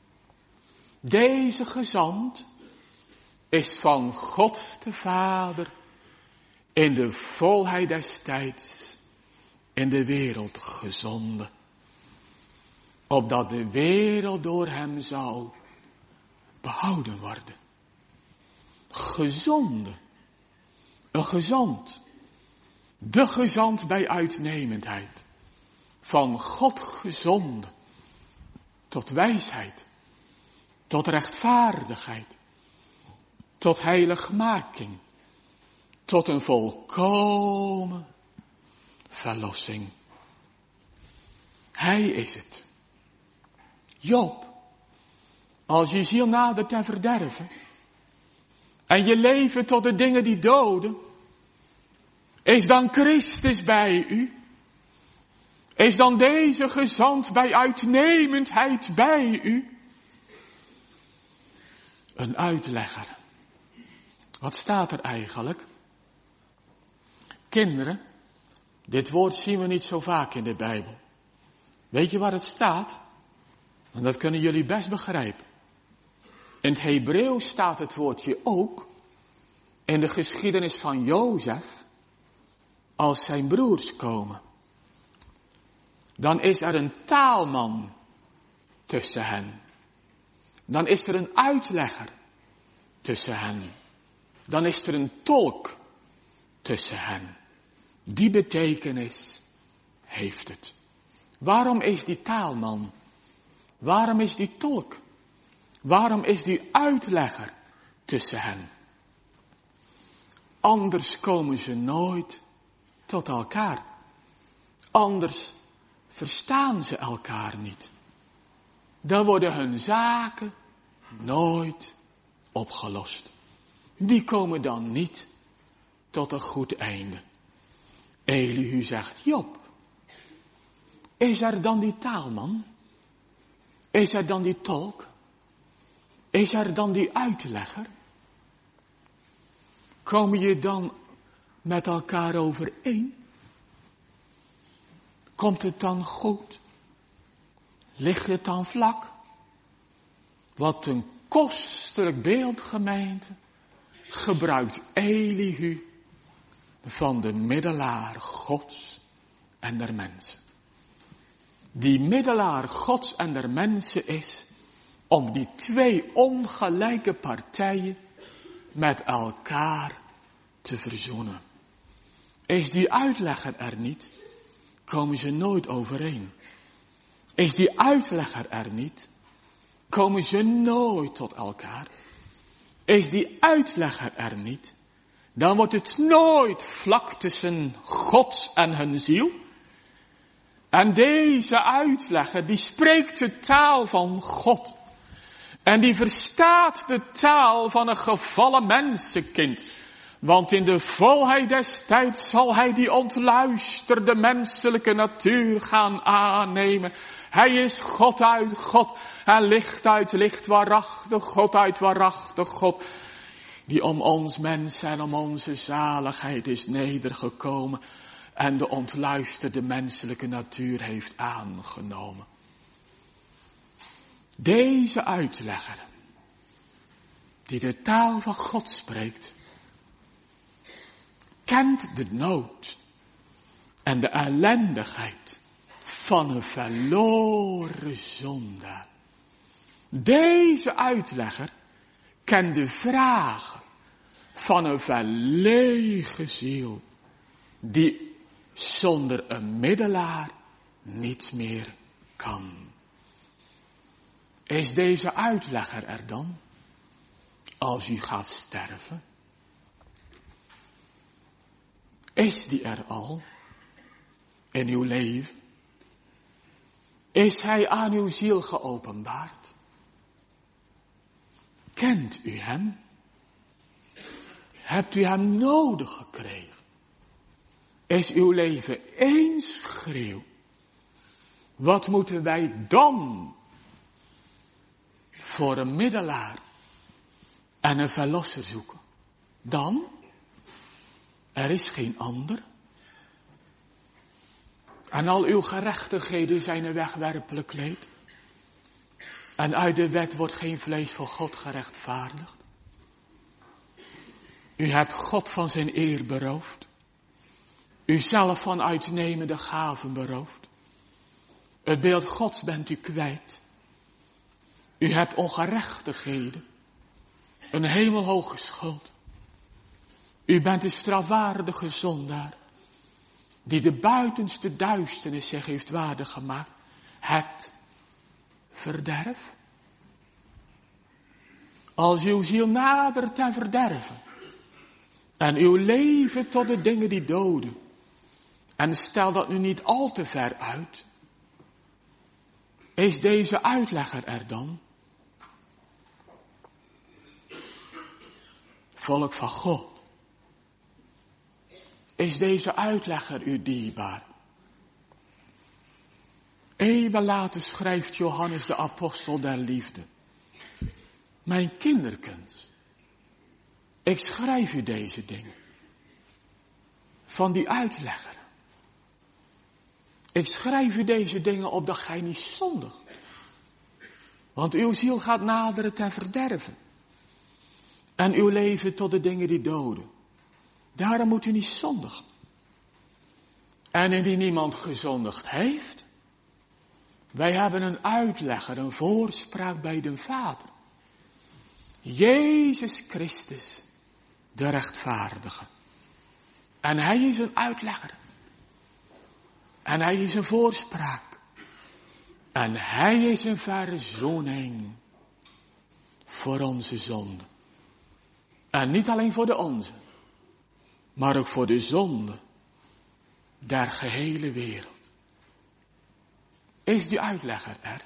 Deze gezant is van God de Vader in de volheid des tijds in de wereld gezonden. Opdat de wereld door hem zou behouden worden. Gezonden. Een gezant. De gezant bij uitnemendheid. Van God gezonden. Tot wijsheid. Tot rechtvaardigheid. Tot heiligmaking. Tot een volkomen verlossing. Hij is het. Job, als je ziel nadert ten verderven en je leven tot de dingen die doden, is dan Christus bij u? Is dan deze gezant bij uitnemendheid bij u? Een uitlegger. Wat staat er eigenlijk? Kinderen, dit woord zien we niet zo vaak in de Bijbel. Weet je waar het staat? En dat kunnen jullie best begrijpen. In het Hebreeuws staat het woordje ook in de geschiedenis van Jozef als zijn broers komen. Dan is er een taalman tussen hen. Dan is er een uitlegger tussen hen. Dan is er een tolk tussen hen. Die betekenis heeft het. Waarom is die taalman? Waarom is die tolk? Waarom is die uitlegger tussen hen? Anders komen ze nooit tot elkaar. Anders verstaan ze elkaar niet. Dan worden hun zaken nooit opgelost. Die komen dan niet tot een goed einde. Elihu zegt, Job, is er dan die taalman? Is er dan die tolk? Is er dan die uitlegger? Kom je dan met elkaar overeen? Komt het dan goed? Ligt het dan vlak? Wat een kostelijk beeld, gemeente, gebruikt Elihu van de middelaar Gods en der mensen. Die middelaar Gods en der mensen is om die twee ongelijke partijen met elkaar te verzoenen. Is die uitlegger er niet, komen ze nooit overeen. Is die uitlegger er niet, komen ze nooit tot elkaar. Is die uitlegger er niet, dan wordt het nooit vlak tussen God en hun ziel. En deze uitlegger, die spreekt de taal van God. En die verstaat de taal van een gevallen mensenkind. Want in de volheid des tijds zal hij die ontluisterde menselijke natuur gaan aannemen. Hij is God uit God en licht uit licht, waarachtig God uit waarachtig God. Die om ons mens en om onze zaligheid is nedergekomen. En de ontluisterde menselijke natuur heeft aangenomen. Deze uitlegger, die de taal van God spreekt, kent de nood en de ellendigheid van een verloren zondaar. Deze uitlegger kent de vragen van een verlegen ziel, die zonder een middelaar niet meer kan. Is deze uitlegger er dan, als u gaat sterven? Is die er al in uw leven? Is hij aan uw ziel geopenbaard? Kent u hem? Hebt u hem nodig gekregen? Is uw leven één schreeuw? Wat moeten wij dan voor een middelaar en een verlosser zoeken? Dan? Er is geen ander. En al uw gerechtigheden zijn een wegwerpelijk kleed. En uit de wet wordt geen vlees voor God gerechtvaardigd. U hebt God van zijn eer beroofd. U zelf van uitnemende gaven beroofd. Het beeld Gods bent u kwijt. U hebt ongerechtigheden. Een hemelhoge schuld. U bent een strafwaardige zondaar. Die de buitenste duisternis zich heeft waardig gemaakt. Het verderf. Als uw ziel nadert ten verderven. En uw leven tot de dingen die doden. En stel dat nu niet al te ver uit. Is deze uitlegger er dan? Volk van God. Is deze uitlegger u dierbaar? Eeuwen later schrijft Johannes de apostel der liefde. Mijn kinderkens, ik schrijf u deze dingen. Van die uitlegger. Ik schrijf u deze dingen opdat gij niet zondigt. Want uw ziel gaat naderen ten verderven. En uw leven tot de dingen die doden. Daarom moet u niet zondigen. En indien niemand gezondigd heeft. Wij hebben een uitlegger, een voorspraak bij de Vader. Jezus Christus, de rechtvaardige. En hij is een uitlegger. En hij is een voorspraak. En hij is een verzoening voor onze zonde. En niet alleen voor de onze, maar ook voor de zonde der gehele wereld. Is die uitlegger er?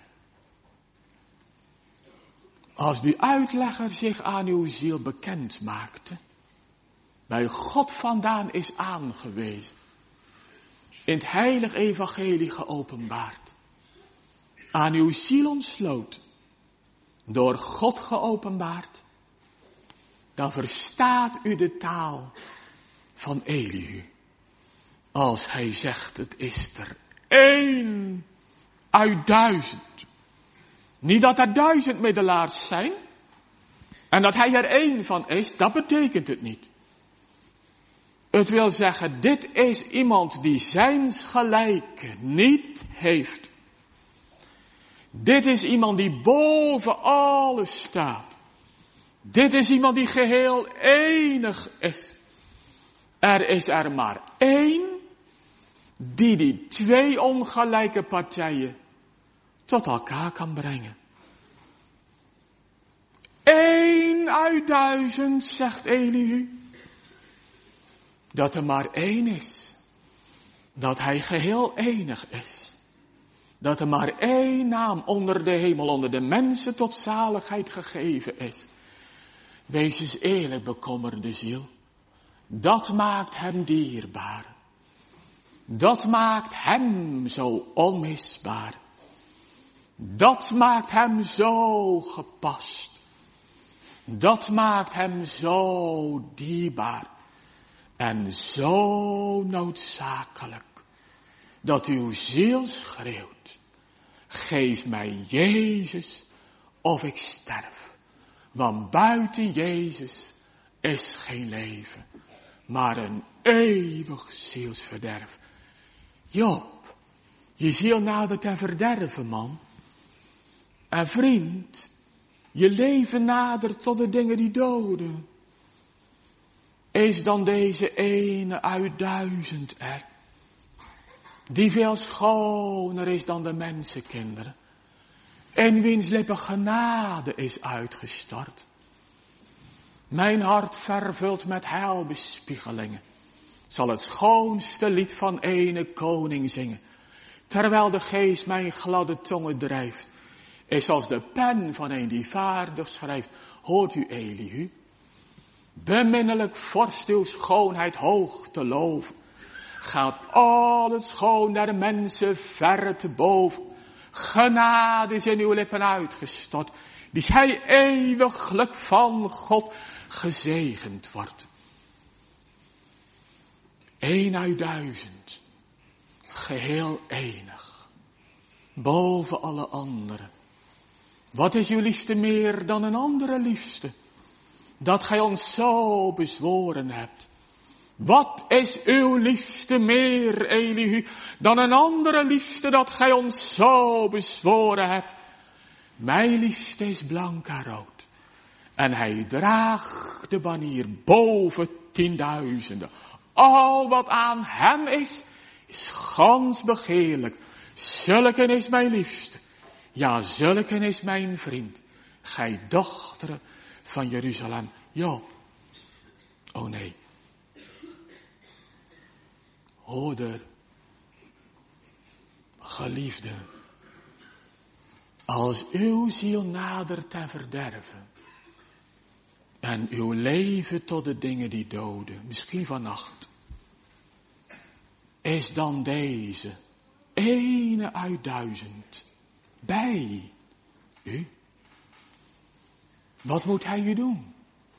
Als die uitlegger zich aan uw ziel bekend maakte, bij God vandaan is aangewezen, in het heilig evangelie geopenbaard, aan uw ziel ontsloten, door God geopenbaard, dan verstaat u de taal van Elihu. Als hij zegt, het is er één uit duizend. Niet dat er duizend middelaars zijn. En dat hij er één van is, dat betekent het niet. Het wil zeggen, dit is iemand die zijns gelijke niet heeft. Dit is iemand die boven alles staat. Dit is iemand die geheel enig is. Er is er maar één die die twee ongelijke partijen tot elkaar kan brengen. Eén uit duizend, zegt Elihu. Dat er maar één is. Dat hij geheel enig is. dat er maar één naam onder de hemel, onder de mensen tot zaligheid gegeven is. Wees eens eerlijk, bekommerde ziel. Dat maakt hem dierbaar. Dat maakt hem zo onmisbaar. Dat maakt hem zo gepast. Dat maakt hem zo dierbaar. En zo noodzakelijk. Dat uw ziel schreeuwt. Geef mij Jezus of ik sterf. Want buiten Jezus is geen leven. Maar een eeuwig zielsverderf. Job, je ziel nadert ten verderven, man. En vriend, je leven nadert tot de dingen die doden. Is dan deze ene uit duizend er, die veel schoner is dan de mensenkinderen, en wiens lippen genade is uitgestort. Mijn hart vervuld met heilbespiegelingen, zal het schoonste lied van ene koning zingen, terwijl de geest mijn gladde tongen drijft, is als de pen van een die vaardig schrijft. Hoort u, Elihu? Beminnelijk vorst uw schoonheid hoog te loven. Gaat al het schoon der mensen verre te boven. Genade is in uw lippen uitgestort, die zij eeuwiglijk van God gezegend wordt. Eén uit duizend, geheel enig, boven alle anderen. Wat is uw liefste meer dan een andere liefste, dat gij ons zo bezworen hebt? Wat is uw liefste meer, Elihu, dan een andere liefste dat gij ons zo bezworen hebt? Mijn liefste is blank en rood, en hij draagt de banier boven tienduizenden. Al wat aan hem is, is gans begeerlijk. Zulken is mijn liefste, ja, zulken is mijn vriend. Gij dochteren van Jeruzalem. Job, oh nee. Hoorder, geliefde, als uw ziel nadert ten verderven en uw leven tot de dingen die doden, misschien vannacht, is dan deze ene uit duizend bij u? Wat moet hij u doen?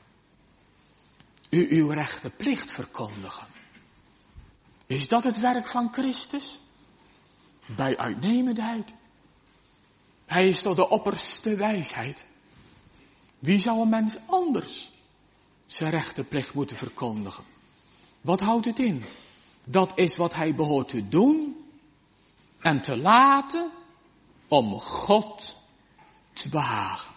U uw rechte plicht verkondigen. Is dat het werk van Christus? Bij uitnemendheid. Hij is toch de opperste wijsheid. Wie zou een mens anders zijn rechte plicht moeten verkondigen? Wat houdt het in? Dat is wat hij behoort te doen en te laten om God te behagen.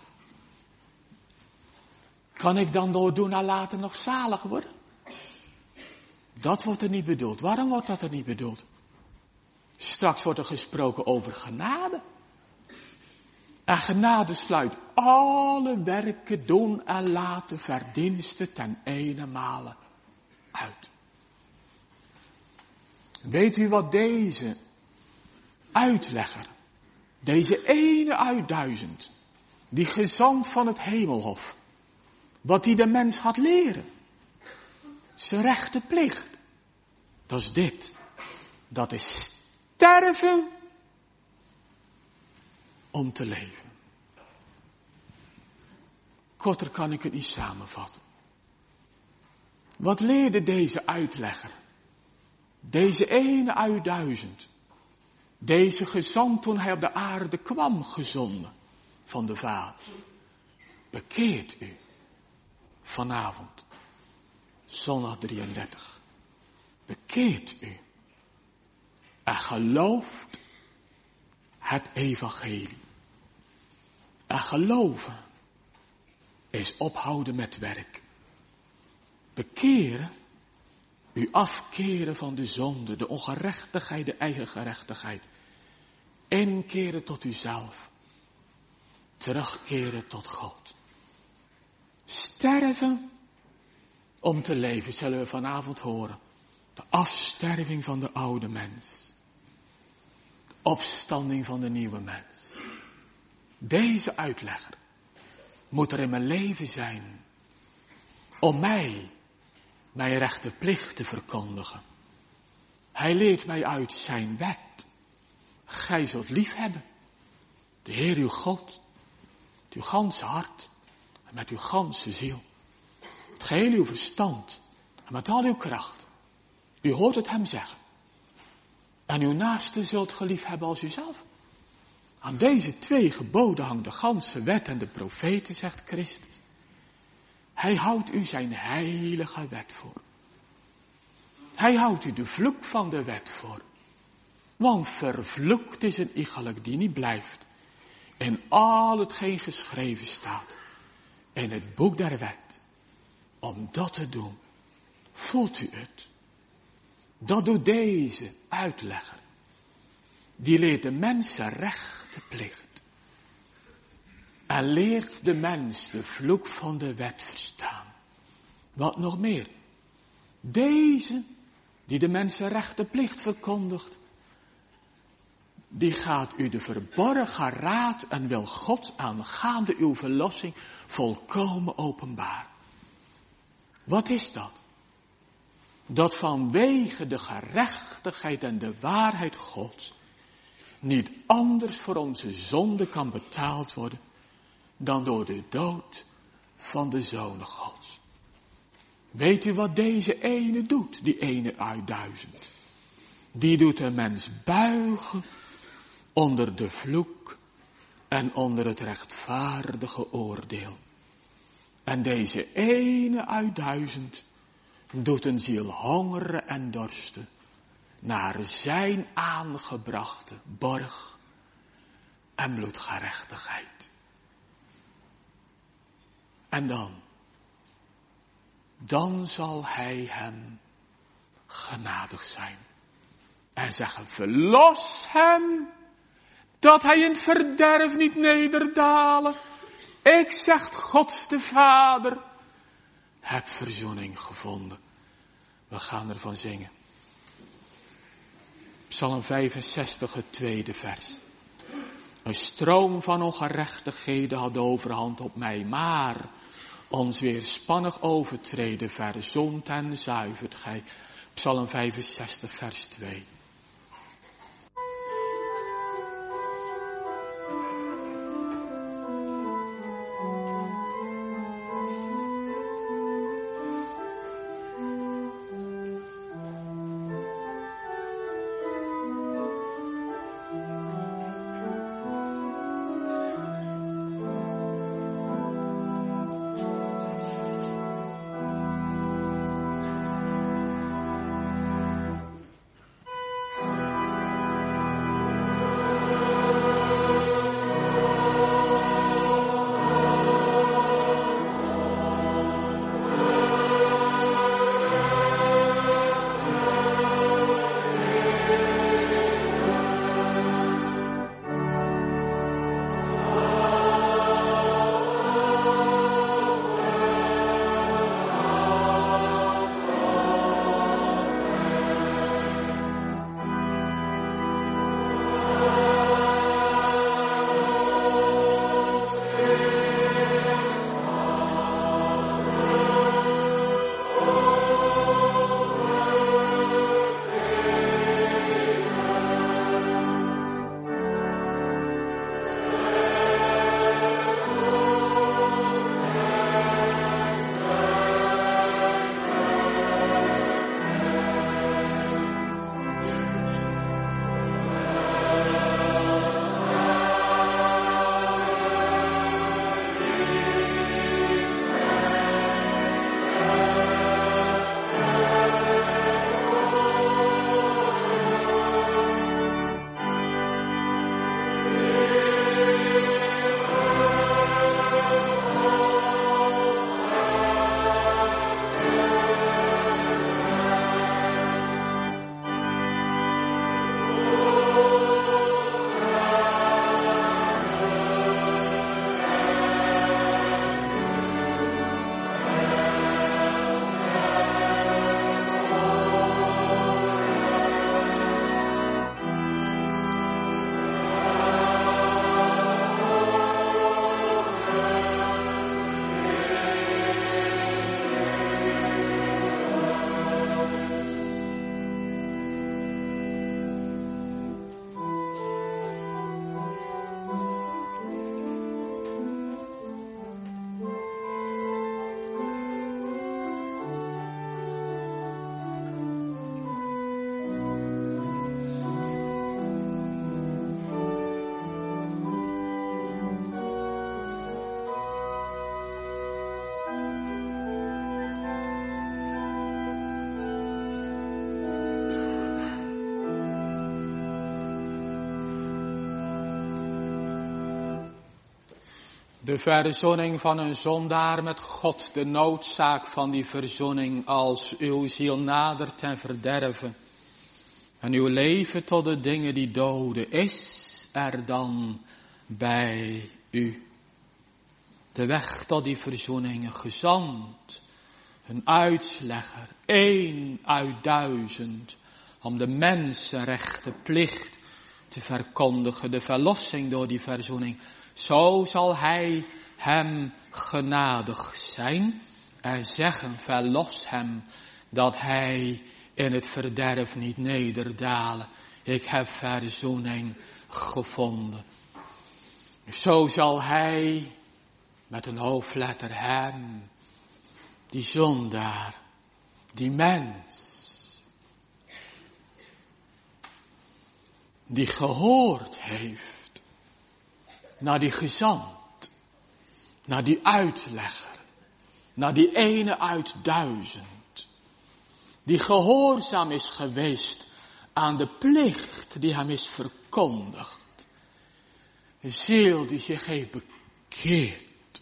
Kan ik dan door doen en laten nog zalig worden? Dat wordt er niet bedoeld. Waarom wordt dat er niet bedoeld? Straks wordt er gesproken over genade. En genade sluit alle werken doen en laten verdiensten ten eenenmale uit. Weet u wat deze uitlegger, deze ene uit duizend, die gezant van het hemelhof, wat hij de mens gaat leren? Zijn rechte plicht. Dat is dit. Dat is sterven om te leven. Korter kan ik het niet samenvatten. Wat leerde deze uitlegger? Deze ene uit duizend. Deze gezant toen hij op de aarde kwam gezonden van de Vader. Bekeert u vanavond. Zondag drieëndertig. Bekeert u. En gelooft het evangelie. En geloven is ophouden met werk. Bekeren, u afkeren van de zonde, de ongerechtigheid, de eigen gerechtigheid. Inkeren tot uzelf. Terugkeren tot God. Sterven om te leven, zullen we vanavond horen. De afsterving van de oude mens. De opstanding van de nieuwe mens. Deze uitlegger moet er in mijn leven zijn om mij, mijn rechte plicht te verkondigen. Hij leert mij uit zijn wet. Gij zult lief hebben de Heer uw God, met uw ganse hart en met uw ganse ziel. Het geheel uw verstand en met al uw kracht. U hoort het hem zeggen. En uw naaste zult ge lief hebben als uzelf. Aan deze twee geboden hangt de ganse wet en de profeten, zegt Christus. Hij houdt u zijn heilige wet voor. Hij houdt u de vloek van de wet voor. Want vervloekt is een iegelijk die niet blijft in al hetgeen geschreven staat in het boek der wet. Om dat te doen, voelt u het? Dat doet deze uitlegger. Die leert de mensen rechte plicht. En leert de mens de vloek van de wet verstaan. Wat nog meer? Deze, die de mensen rechte plicht verkondigt, die gaat u de verborgen raad en wil God aangaande uw verlossing volkomen openbaar. Wat is dat? Dat vanwege de gerechtigheid en de waarheid Gods niet anders voor onze zonde kan betaald worden dan door de dood van de Zoon Gods. Weet u wat deze ene doet, die ene uit duizend? Die doet een mens buigen onder de vloek en onder het rechtvaardige oordeel. En deze ene uit duizend doet een ziel hongeren en dorsten naar zijn aangebrachte borg en bloedgerechtigheid. En dan, dan zal hij hem genadig zijn en zeggen, verlos hem, dat hij in het verderf niet nederdalen. Ik, zegt God de Vader, heb verzoening gevonden. We gaan ervan zingen. Psalm vijfenzestig, het tweede vers. Een stroom van ongerechtigheden had de overhand op mij, maar ons weerspannig overtreden verzond en zuivert gij. Psalm vijfenzestig, vers twee. De verzoening van een zondaar met God, de noodzaak van die verzoening als uw ziel nadert ten verderven. En uw leven tot de dingen die doden, is er dan bij u. De weg tot die verzoening gezond, een uitlegger, één uit duizend, om de mensenrechten plicht te verkondigen, de verlossing door die verzoening. Zo zal hij hem genadig zijn en zeggen, verlos hem, dat hij in het verderf niet nederdalen. Ik heb verzoening gevonden. Zo zal hij, met een hoofdletter hem, die zondaar, die mens, die gehoord heeft naar die gezant, naar die uitlegger, naar die ene uit duizend, die gehoorzaam is geweest aan de plicht die hem is verkondigd. Een ziel die zich heeft bekeerd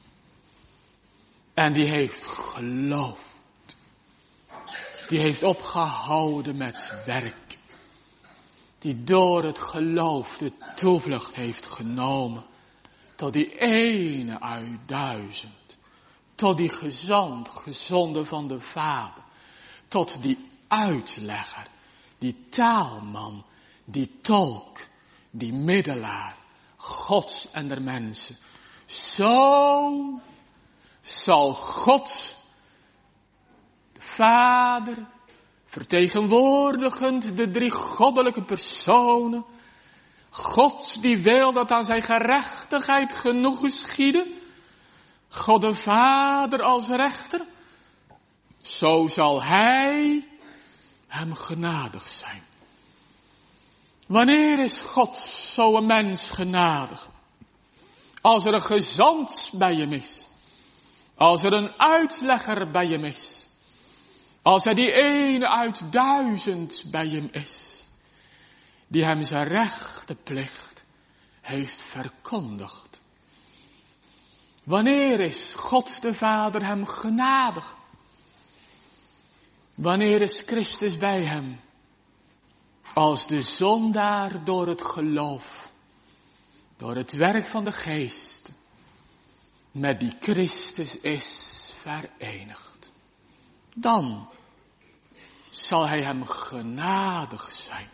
en die heeft geloofd, die heeft opgehouden met werk, die door het geloof de toevlucht heeft genomen tot die ene uit duizend, tot die gezant, gezonden van de Vader, tot die uitlegger, die taalman, die tolk, die middelaar, Gods en der mensen. Zo zal God, de Vader, vertegenwoordigend de drie goddelijke personen, God die wil dat aan zijn gerechtigheid genoeg geschieden, God de Vader als rechter, zo zal hij hem genadig zijn. Wanneer is God zo'n mens genadig? Als er een gezant bij hem is. Als er een uitlegger bij hem is. Als er die ene uit duizend bij hem is. Die hem zijn rechte plicht heeft verkondigd. Wanneer is God de Vader hem genadig? Wanneer is Christus bij hem? Als de zondaar door het geloof, door het werk van de Geest, met die Christus is verenigd. Dan zal hij hem genadig zijn.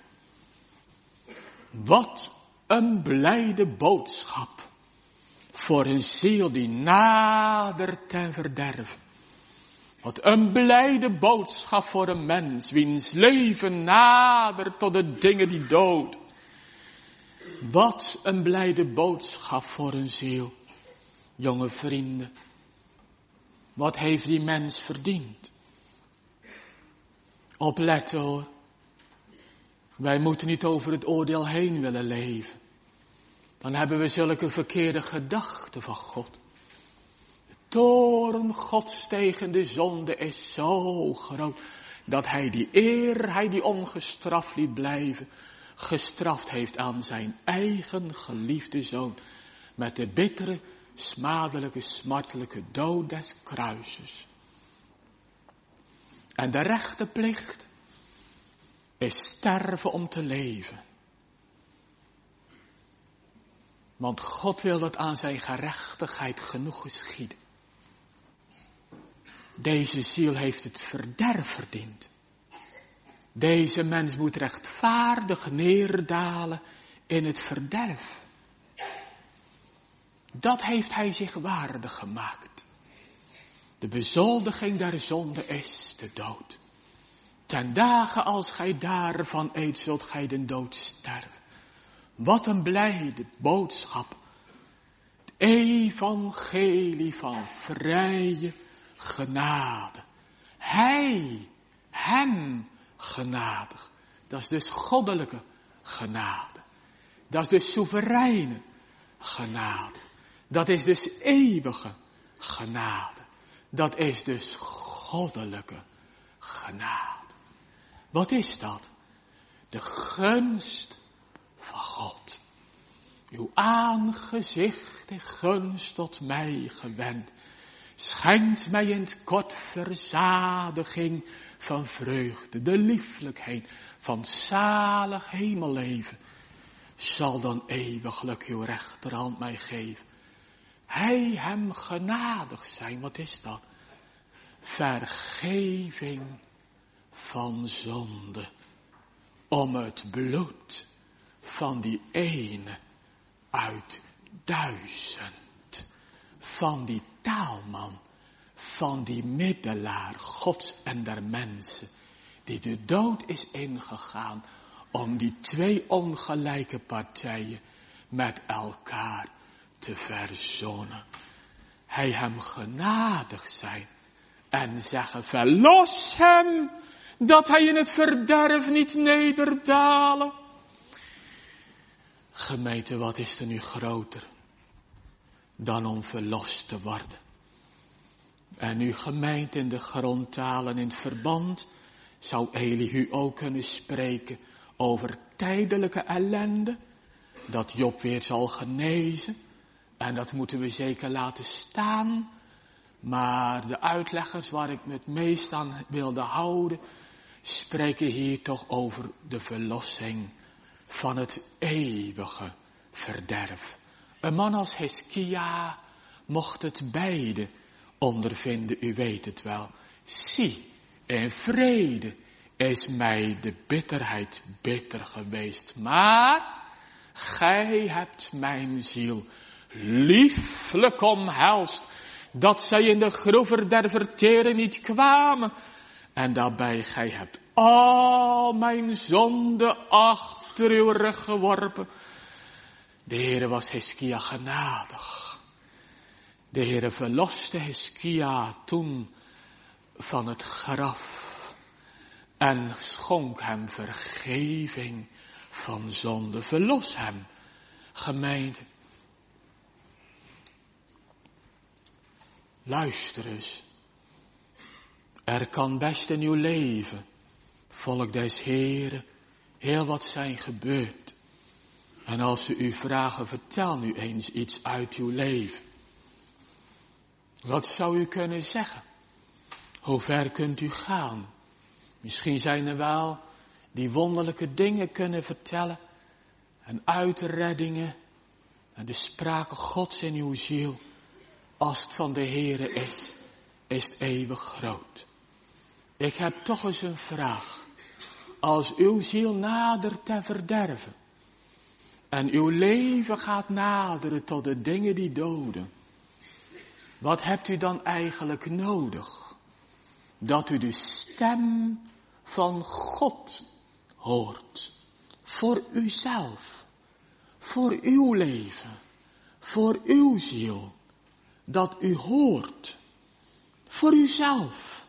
Wat een blijde boodschap voor een ziel die nadert ten verderf. Wat een blijde boodschap voor een mens, wiens leven nadert tot de dingen die dood. Wat een blijde boodschap voor een ziel, jonge vrienden. Wat heeft die mens verdiend? Opletten hoor. Wij moeten niet over het oordeel heen willen leven. Dan hebben we zulke verkeerde gedachten van God. Toorn Gods tegen de zonde is zo groot, dat hij die eer, hij die ongestraft liet blijven, gestraft heeft aan zijn eigen geliefde zoon, met de bittere, smadelijke, smartelijke dood des kruises. En de rechte plicht is sterven om te leven. Want God wil dat aan zijn gerechtigheid genoeg geschieden. Deze ziel heeft het verderf verdiend. Deze mens moet rechtvaardig neerdalen in het verderf. Dat heeft hij zich waardig gemaakt. De bezoldiging der zonde is de dood. Ten dagen als gij daarvan eet, zult gij den dood sterven. Wat een blijde boodschap. Het evangelie van vrije genade. Hij, hem genadig. Dat is dus goddelijke genade. Dat is dus soevereine genade. Dat is dus eeuwige genade. Dat is dus goddelijke genade. Wat is dat? De gunst van God. Uw aangezicht en gunst tot mij gewend, schenkt mij in het kort verzadiging van vreugde, de lieflijkheid van zalig hemelleven, zal dan eeuwiglijk uw rechterhand mij geven. Hij hem genadig zijn, wat is dat? Vergeving van zonde, om het bloed van die ene uit duizend, van die taalman, van die middelaar Gods en der mensen, die de dood is ingegaan om die twee ongelijke partijen met elkaar te verzoenen. Hij hem genadig zijn en zeggen, verlos hem, dat hij in het verderf niet nederdalen. Gemeente, wat is er nu groter dan om verlost te worden? En nu gemeente in de grondtalen in het verband, zou Elihu ook kunnen spreken over tijdelijke ellende, dat Job weer zal genezen. En dat moeten we zeker laten staan. Maar de uitleggers waar ik me het meest aan wilde houden, spreken hier toch over de verlossing van het eeuwige verderf. Een man als Hiskia mocht het beide ondervinden, u weet het wel. Zie, in vrede is mij de bitterheid bitter geweest, maar gij hebt mijn ziel lieflijk omhelst, dat zij in de groever der verteren niet kwamen, en daarbij gij hebt al mijn zonde achter uw rug geworpen. De Heere was Hiskia genadig. De Heere verloste Hiskia toen van het graf en schonk hem vergeving van zonde. Verlos hem, gemeente. Luister eens. Er kan best in uw leven, volk des Heren, heel wat zijn gebeurd. En als ze u vragen, vertel nu eens iets uit uw leven. Wat zou u kunnen zeggen? Hoe ver kunt u gaan? Misschien zijn er wel die wonderlijke dingen kunnen vertellen. En uitreddingen. En de sprake Gods in uw ziel. Als het van de Heere is, is het eeuwig groot. Ik heb toch eens een vraag. Als uw ziel nadert ten verderven. En uw leven gaat naderen tot de dingen die doden. Wat hebt u dan eigenlijk nodig? Dat u de stem van God hoort. Voor uzelf. Voor uw leven. Voor uw ziel. Dat u hoort. Voor uzelf.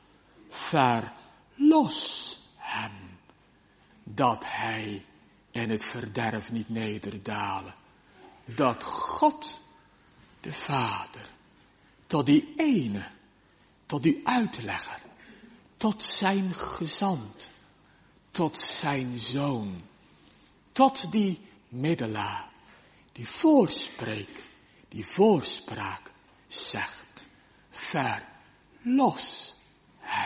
Verlos hem. Dat hij in het verderf niet nederdalen. Dat God, de Vader, tot die ene, tot die uitlegger, tot zijn gezant, tot zijn zoon, tot die middelaar, die voorspreek, die voorspraak zegt, verlos hem.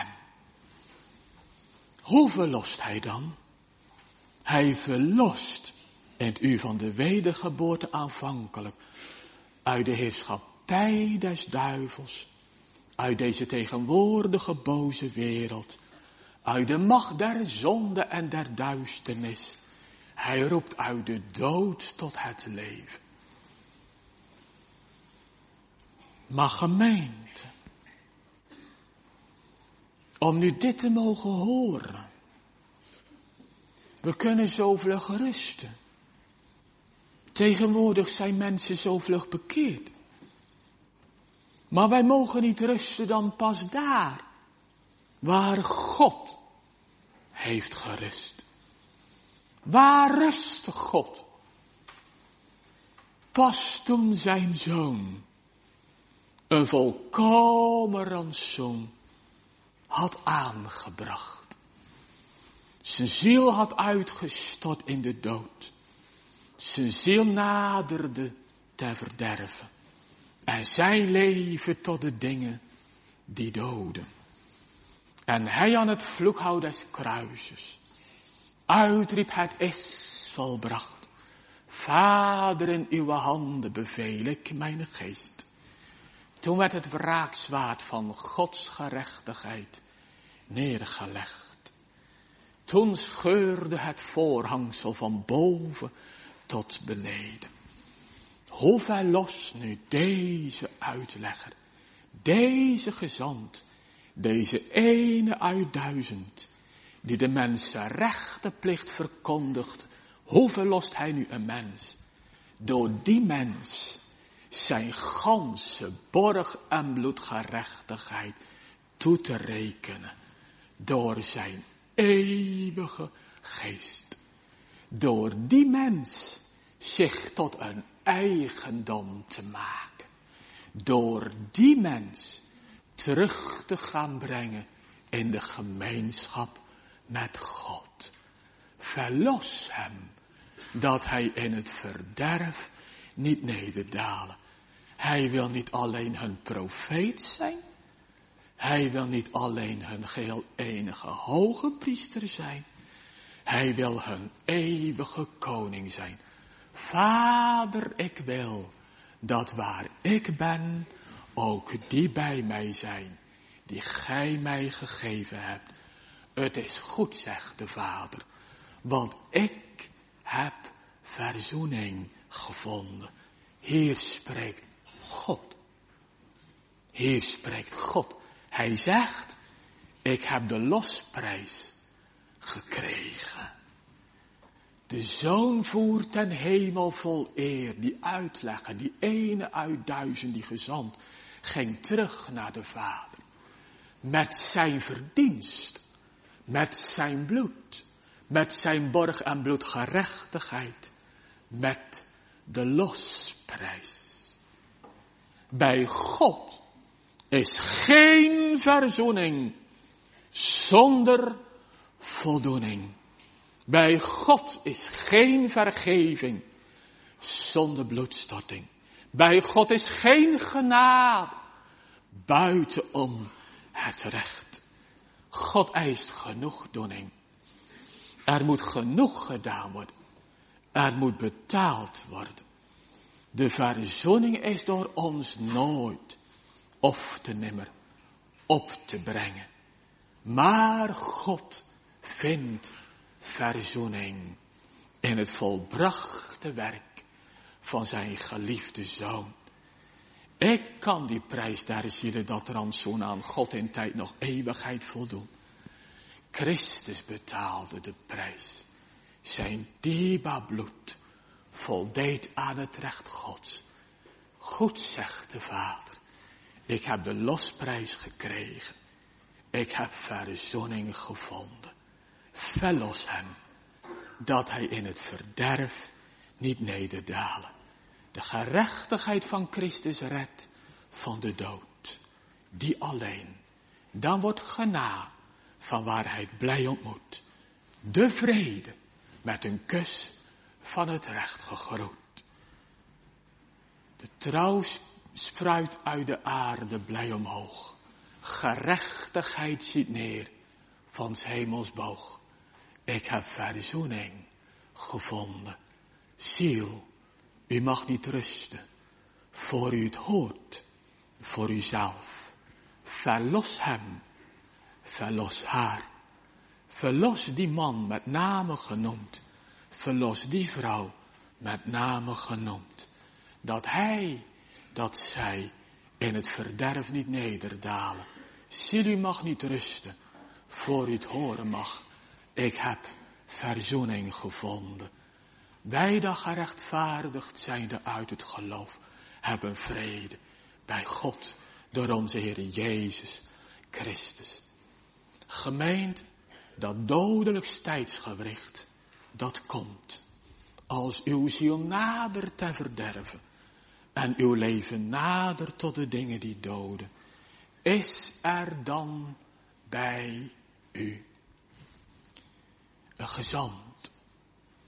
Hoe verlost hij dan? Hij verlost in u van de wedergeboorte aanvankelijk, uit de heerschappij des duivels, uit deze tegenwoordige boze wereld, uit de macht der zonde en der duisternis. Hij roept uit de dood tot het leven. Maar gemeente, om nu dit te mogen horen, we kunnen zo vlug rusten. Tegenwoordig zijn mensen zo vlug bekeerd. Maar wij mogen niet rusten dan pas daar, waar God heeft gerust. Waar rustte God? Pas toen zijn zoon een volkomen rantsoen had aangebracht. Zijn ziel had uitgestort in de dood. Zijn ziel naderde te verderven. En zijn leven tot de dingen die doden. En hij aan het vloekhout des kruises uitriep, het is volbracht. Vader, in uw handen beveel ik mijn geest. Toen werd het wraakzwaard van Gods gerechtigheid neergelegd. Toen scheurde het voorhangsel van boven tot beneden. Hoe verlost nu deze uitlegger, deze gezant, deze ene uit duizend, die de mensen rechtenplicht verkondigt, hoe verlost hij nu een mens? Door die mens zijn ganse borg en bloedgerechtigheid toe te rekenen, door zijn eeuwige geest. Door die mens zich tot een eigendom te maken. Door die mens terug te gaan brengen in de gemeenschap met God. Verlos hem, dat hij in het verderf niet nederdalen. Hij wil niet alleen hun profeet zijn. Hij wil niet alleen hun geheel enige hoge priester zijn. Hij wil hun eeuwige koning zijn. Vader, ik wil dat waar ik ben, ook die bij mij zijn, die gij mij gegeven hebt. Het is goed, zegt de Vader, want ik heb verzoening gevonden. Hier spreekt God. Hier spreekt God. Hij zegt, ik heb de losprijs gekregen. De Zoon voert ten hemel vol eer, die uitlegger, die ene uit duizend, die gezant, ging terug naar de Vader. Met zijn verdienst, met zijn bloed, met zijn borg en bloedgerechtigheid, met de losprijs. Bij God is geen verzoening zonder voldoening. Bij God is geen vergeving zonder bloedstorting. Bij God is geen genade buitenom het recht. God eist genoegdoening. Er moet genoeg gedaan worden. Er moet betaald worden. De verzoening is door ons nooit of te nimmer op te brengen. Maar God vindt verzoening in het volbrachte werk van zijn geliefde Zoon. Ik kan die prijs der zielen, dat rantsoen aan God in tijd nog eeuwigheid voldoen. Christus betaalde de prijs. Zijn dierbaar bloed voldeed aan het recht Gods. Goed, zegt de Vader, ik heb de losprijs gekregen. Ik heb verzoening gevonden. Verlos hem, dat hij in het verderf niet nederdalen. De gerechtigheid van Christus redt van de dood. Die alleen. Dan wordt genade van waarheid blij ontmoet. De vrede met een kus van het recht gegroet. De trouw spruit uit de aarde blij omhoog. Gerechtigheid ziet neer van 's hemels boog. Ik heb verzoening gevonden. Ziel, u mag niet rusten. Voor u het hoort, voor uzelf. Verlos hem, verlos haar. Verlos die man met name genoemd. Verlos die vrouw met name genoemd. Dat hij, dat zij in het verderf niet nederdalen. Ziel, u mag niet rusten, voor u het horen mag. Ik heb verzoening gevonden. Wij dat gerechtvaardigd zijnde uit het geloof, hebben vrede bij God door onze Heer Jezus Christus. Gemeente, dat dodelijk tijdsgewricht, dat komt als uw ziel nadert ten verderven en uw leven nadert tot de dingen die doden. Is er dan bij u een gezant,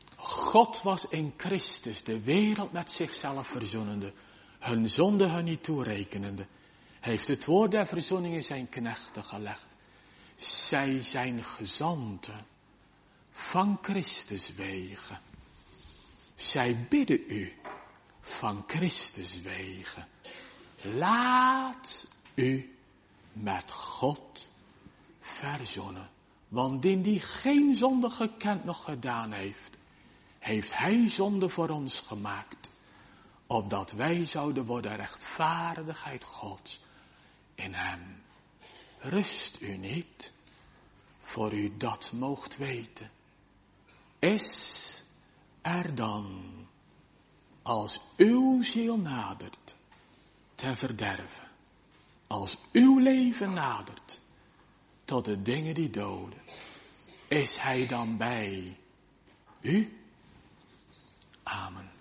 God was in Christus de wereld met zichzelf verzonende, hun zonde hun niet toerekenende, heeft het woord der verzoening in zijn knechten gelegd. Zij zijn gezanten van Christus wegen. Zij bidden u van Christus wegen. Laat u met God verzonnen. Want in die geen zonde gekend nog gedaan heeft, heeft hij zonde voor ons gemaakt, opdat wij zouden worden rechtvaardigheid Gods in hem. Rust u niet, voor u dat moogt weten. Is er dan, als uw ziel nadert, te verderven, als uw leven nadert, tot de dingen die doden, is hij dan bij u? Amen.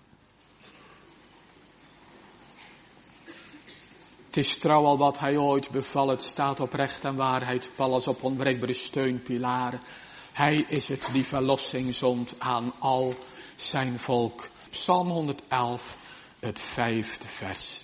Het is trouw al wat hij ooit beval, het staat op recht en waarheid, Paulus op onwrikbare steunpilaren. Hij is het die verlossing zond aan al zijn volk. Psalm honderdelf, het vijfde vers.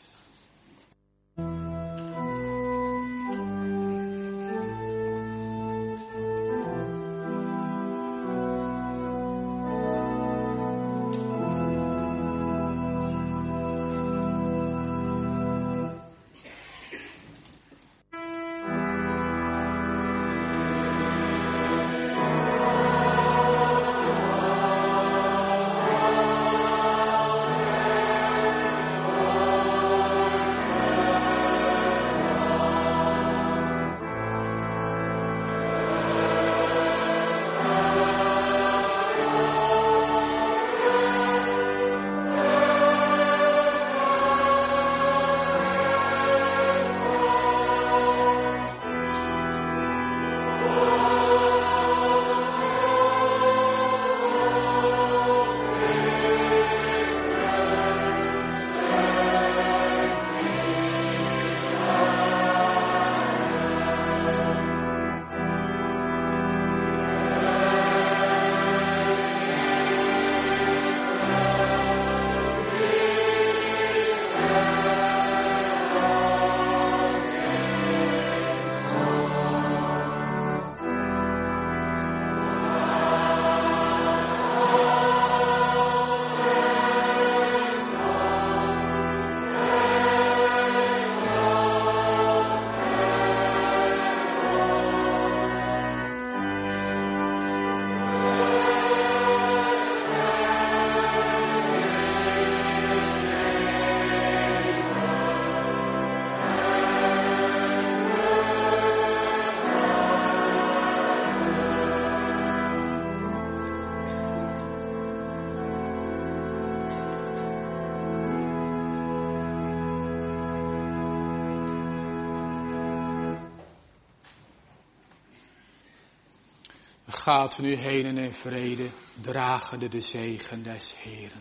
Gaat nu heen en in vrede, dragende de zegen des Heeren.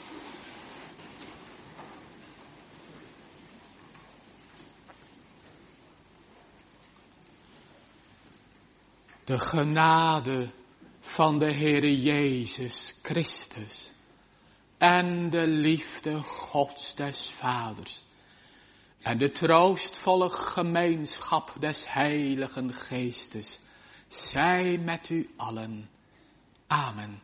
De genade van de Heere Jezus Christus en de liefde Gods des Vaders en de troostvolle gemeenschap des Heiligen Geestes zij met u allen. Amen.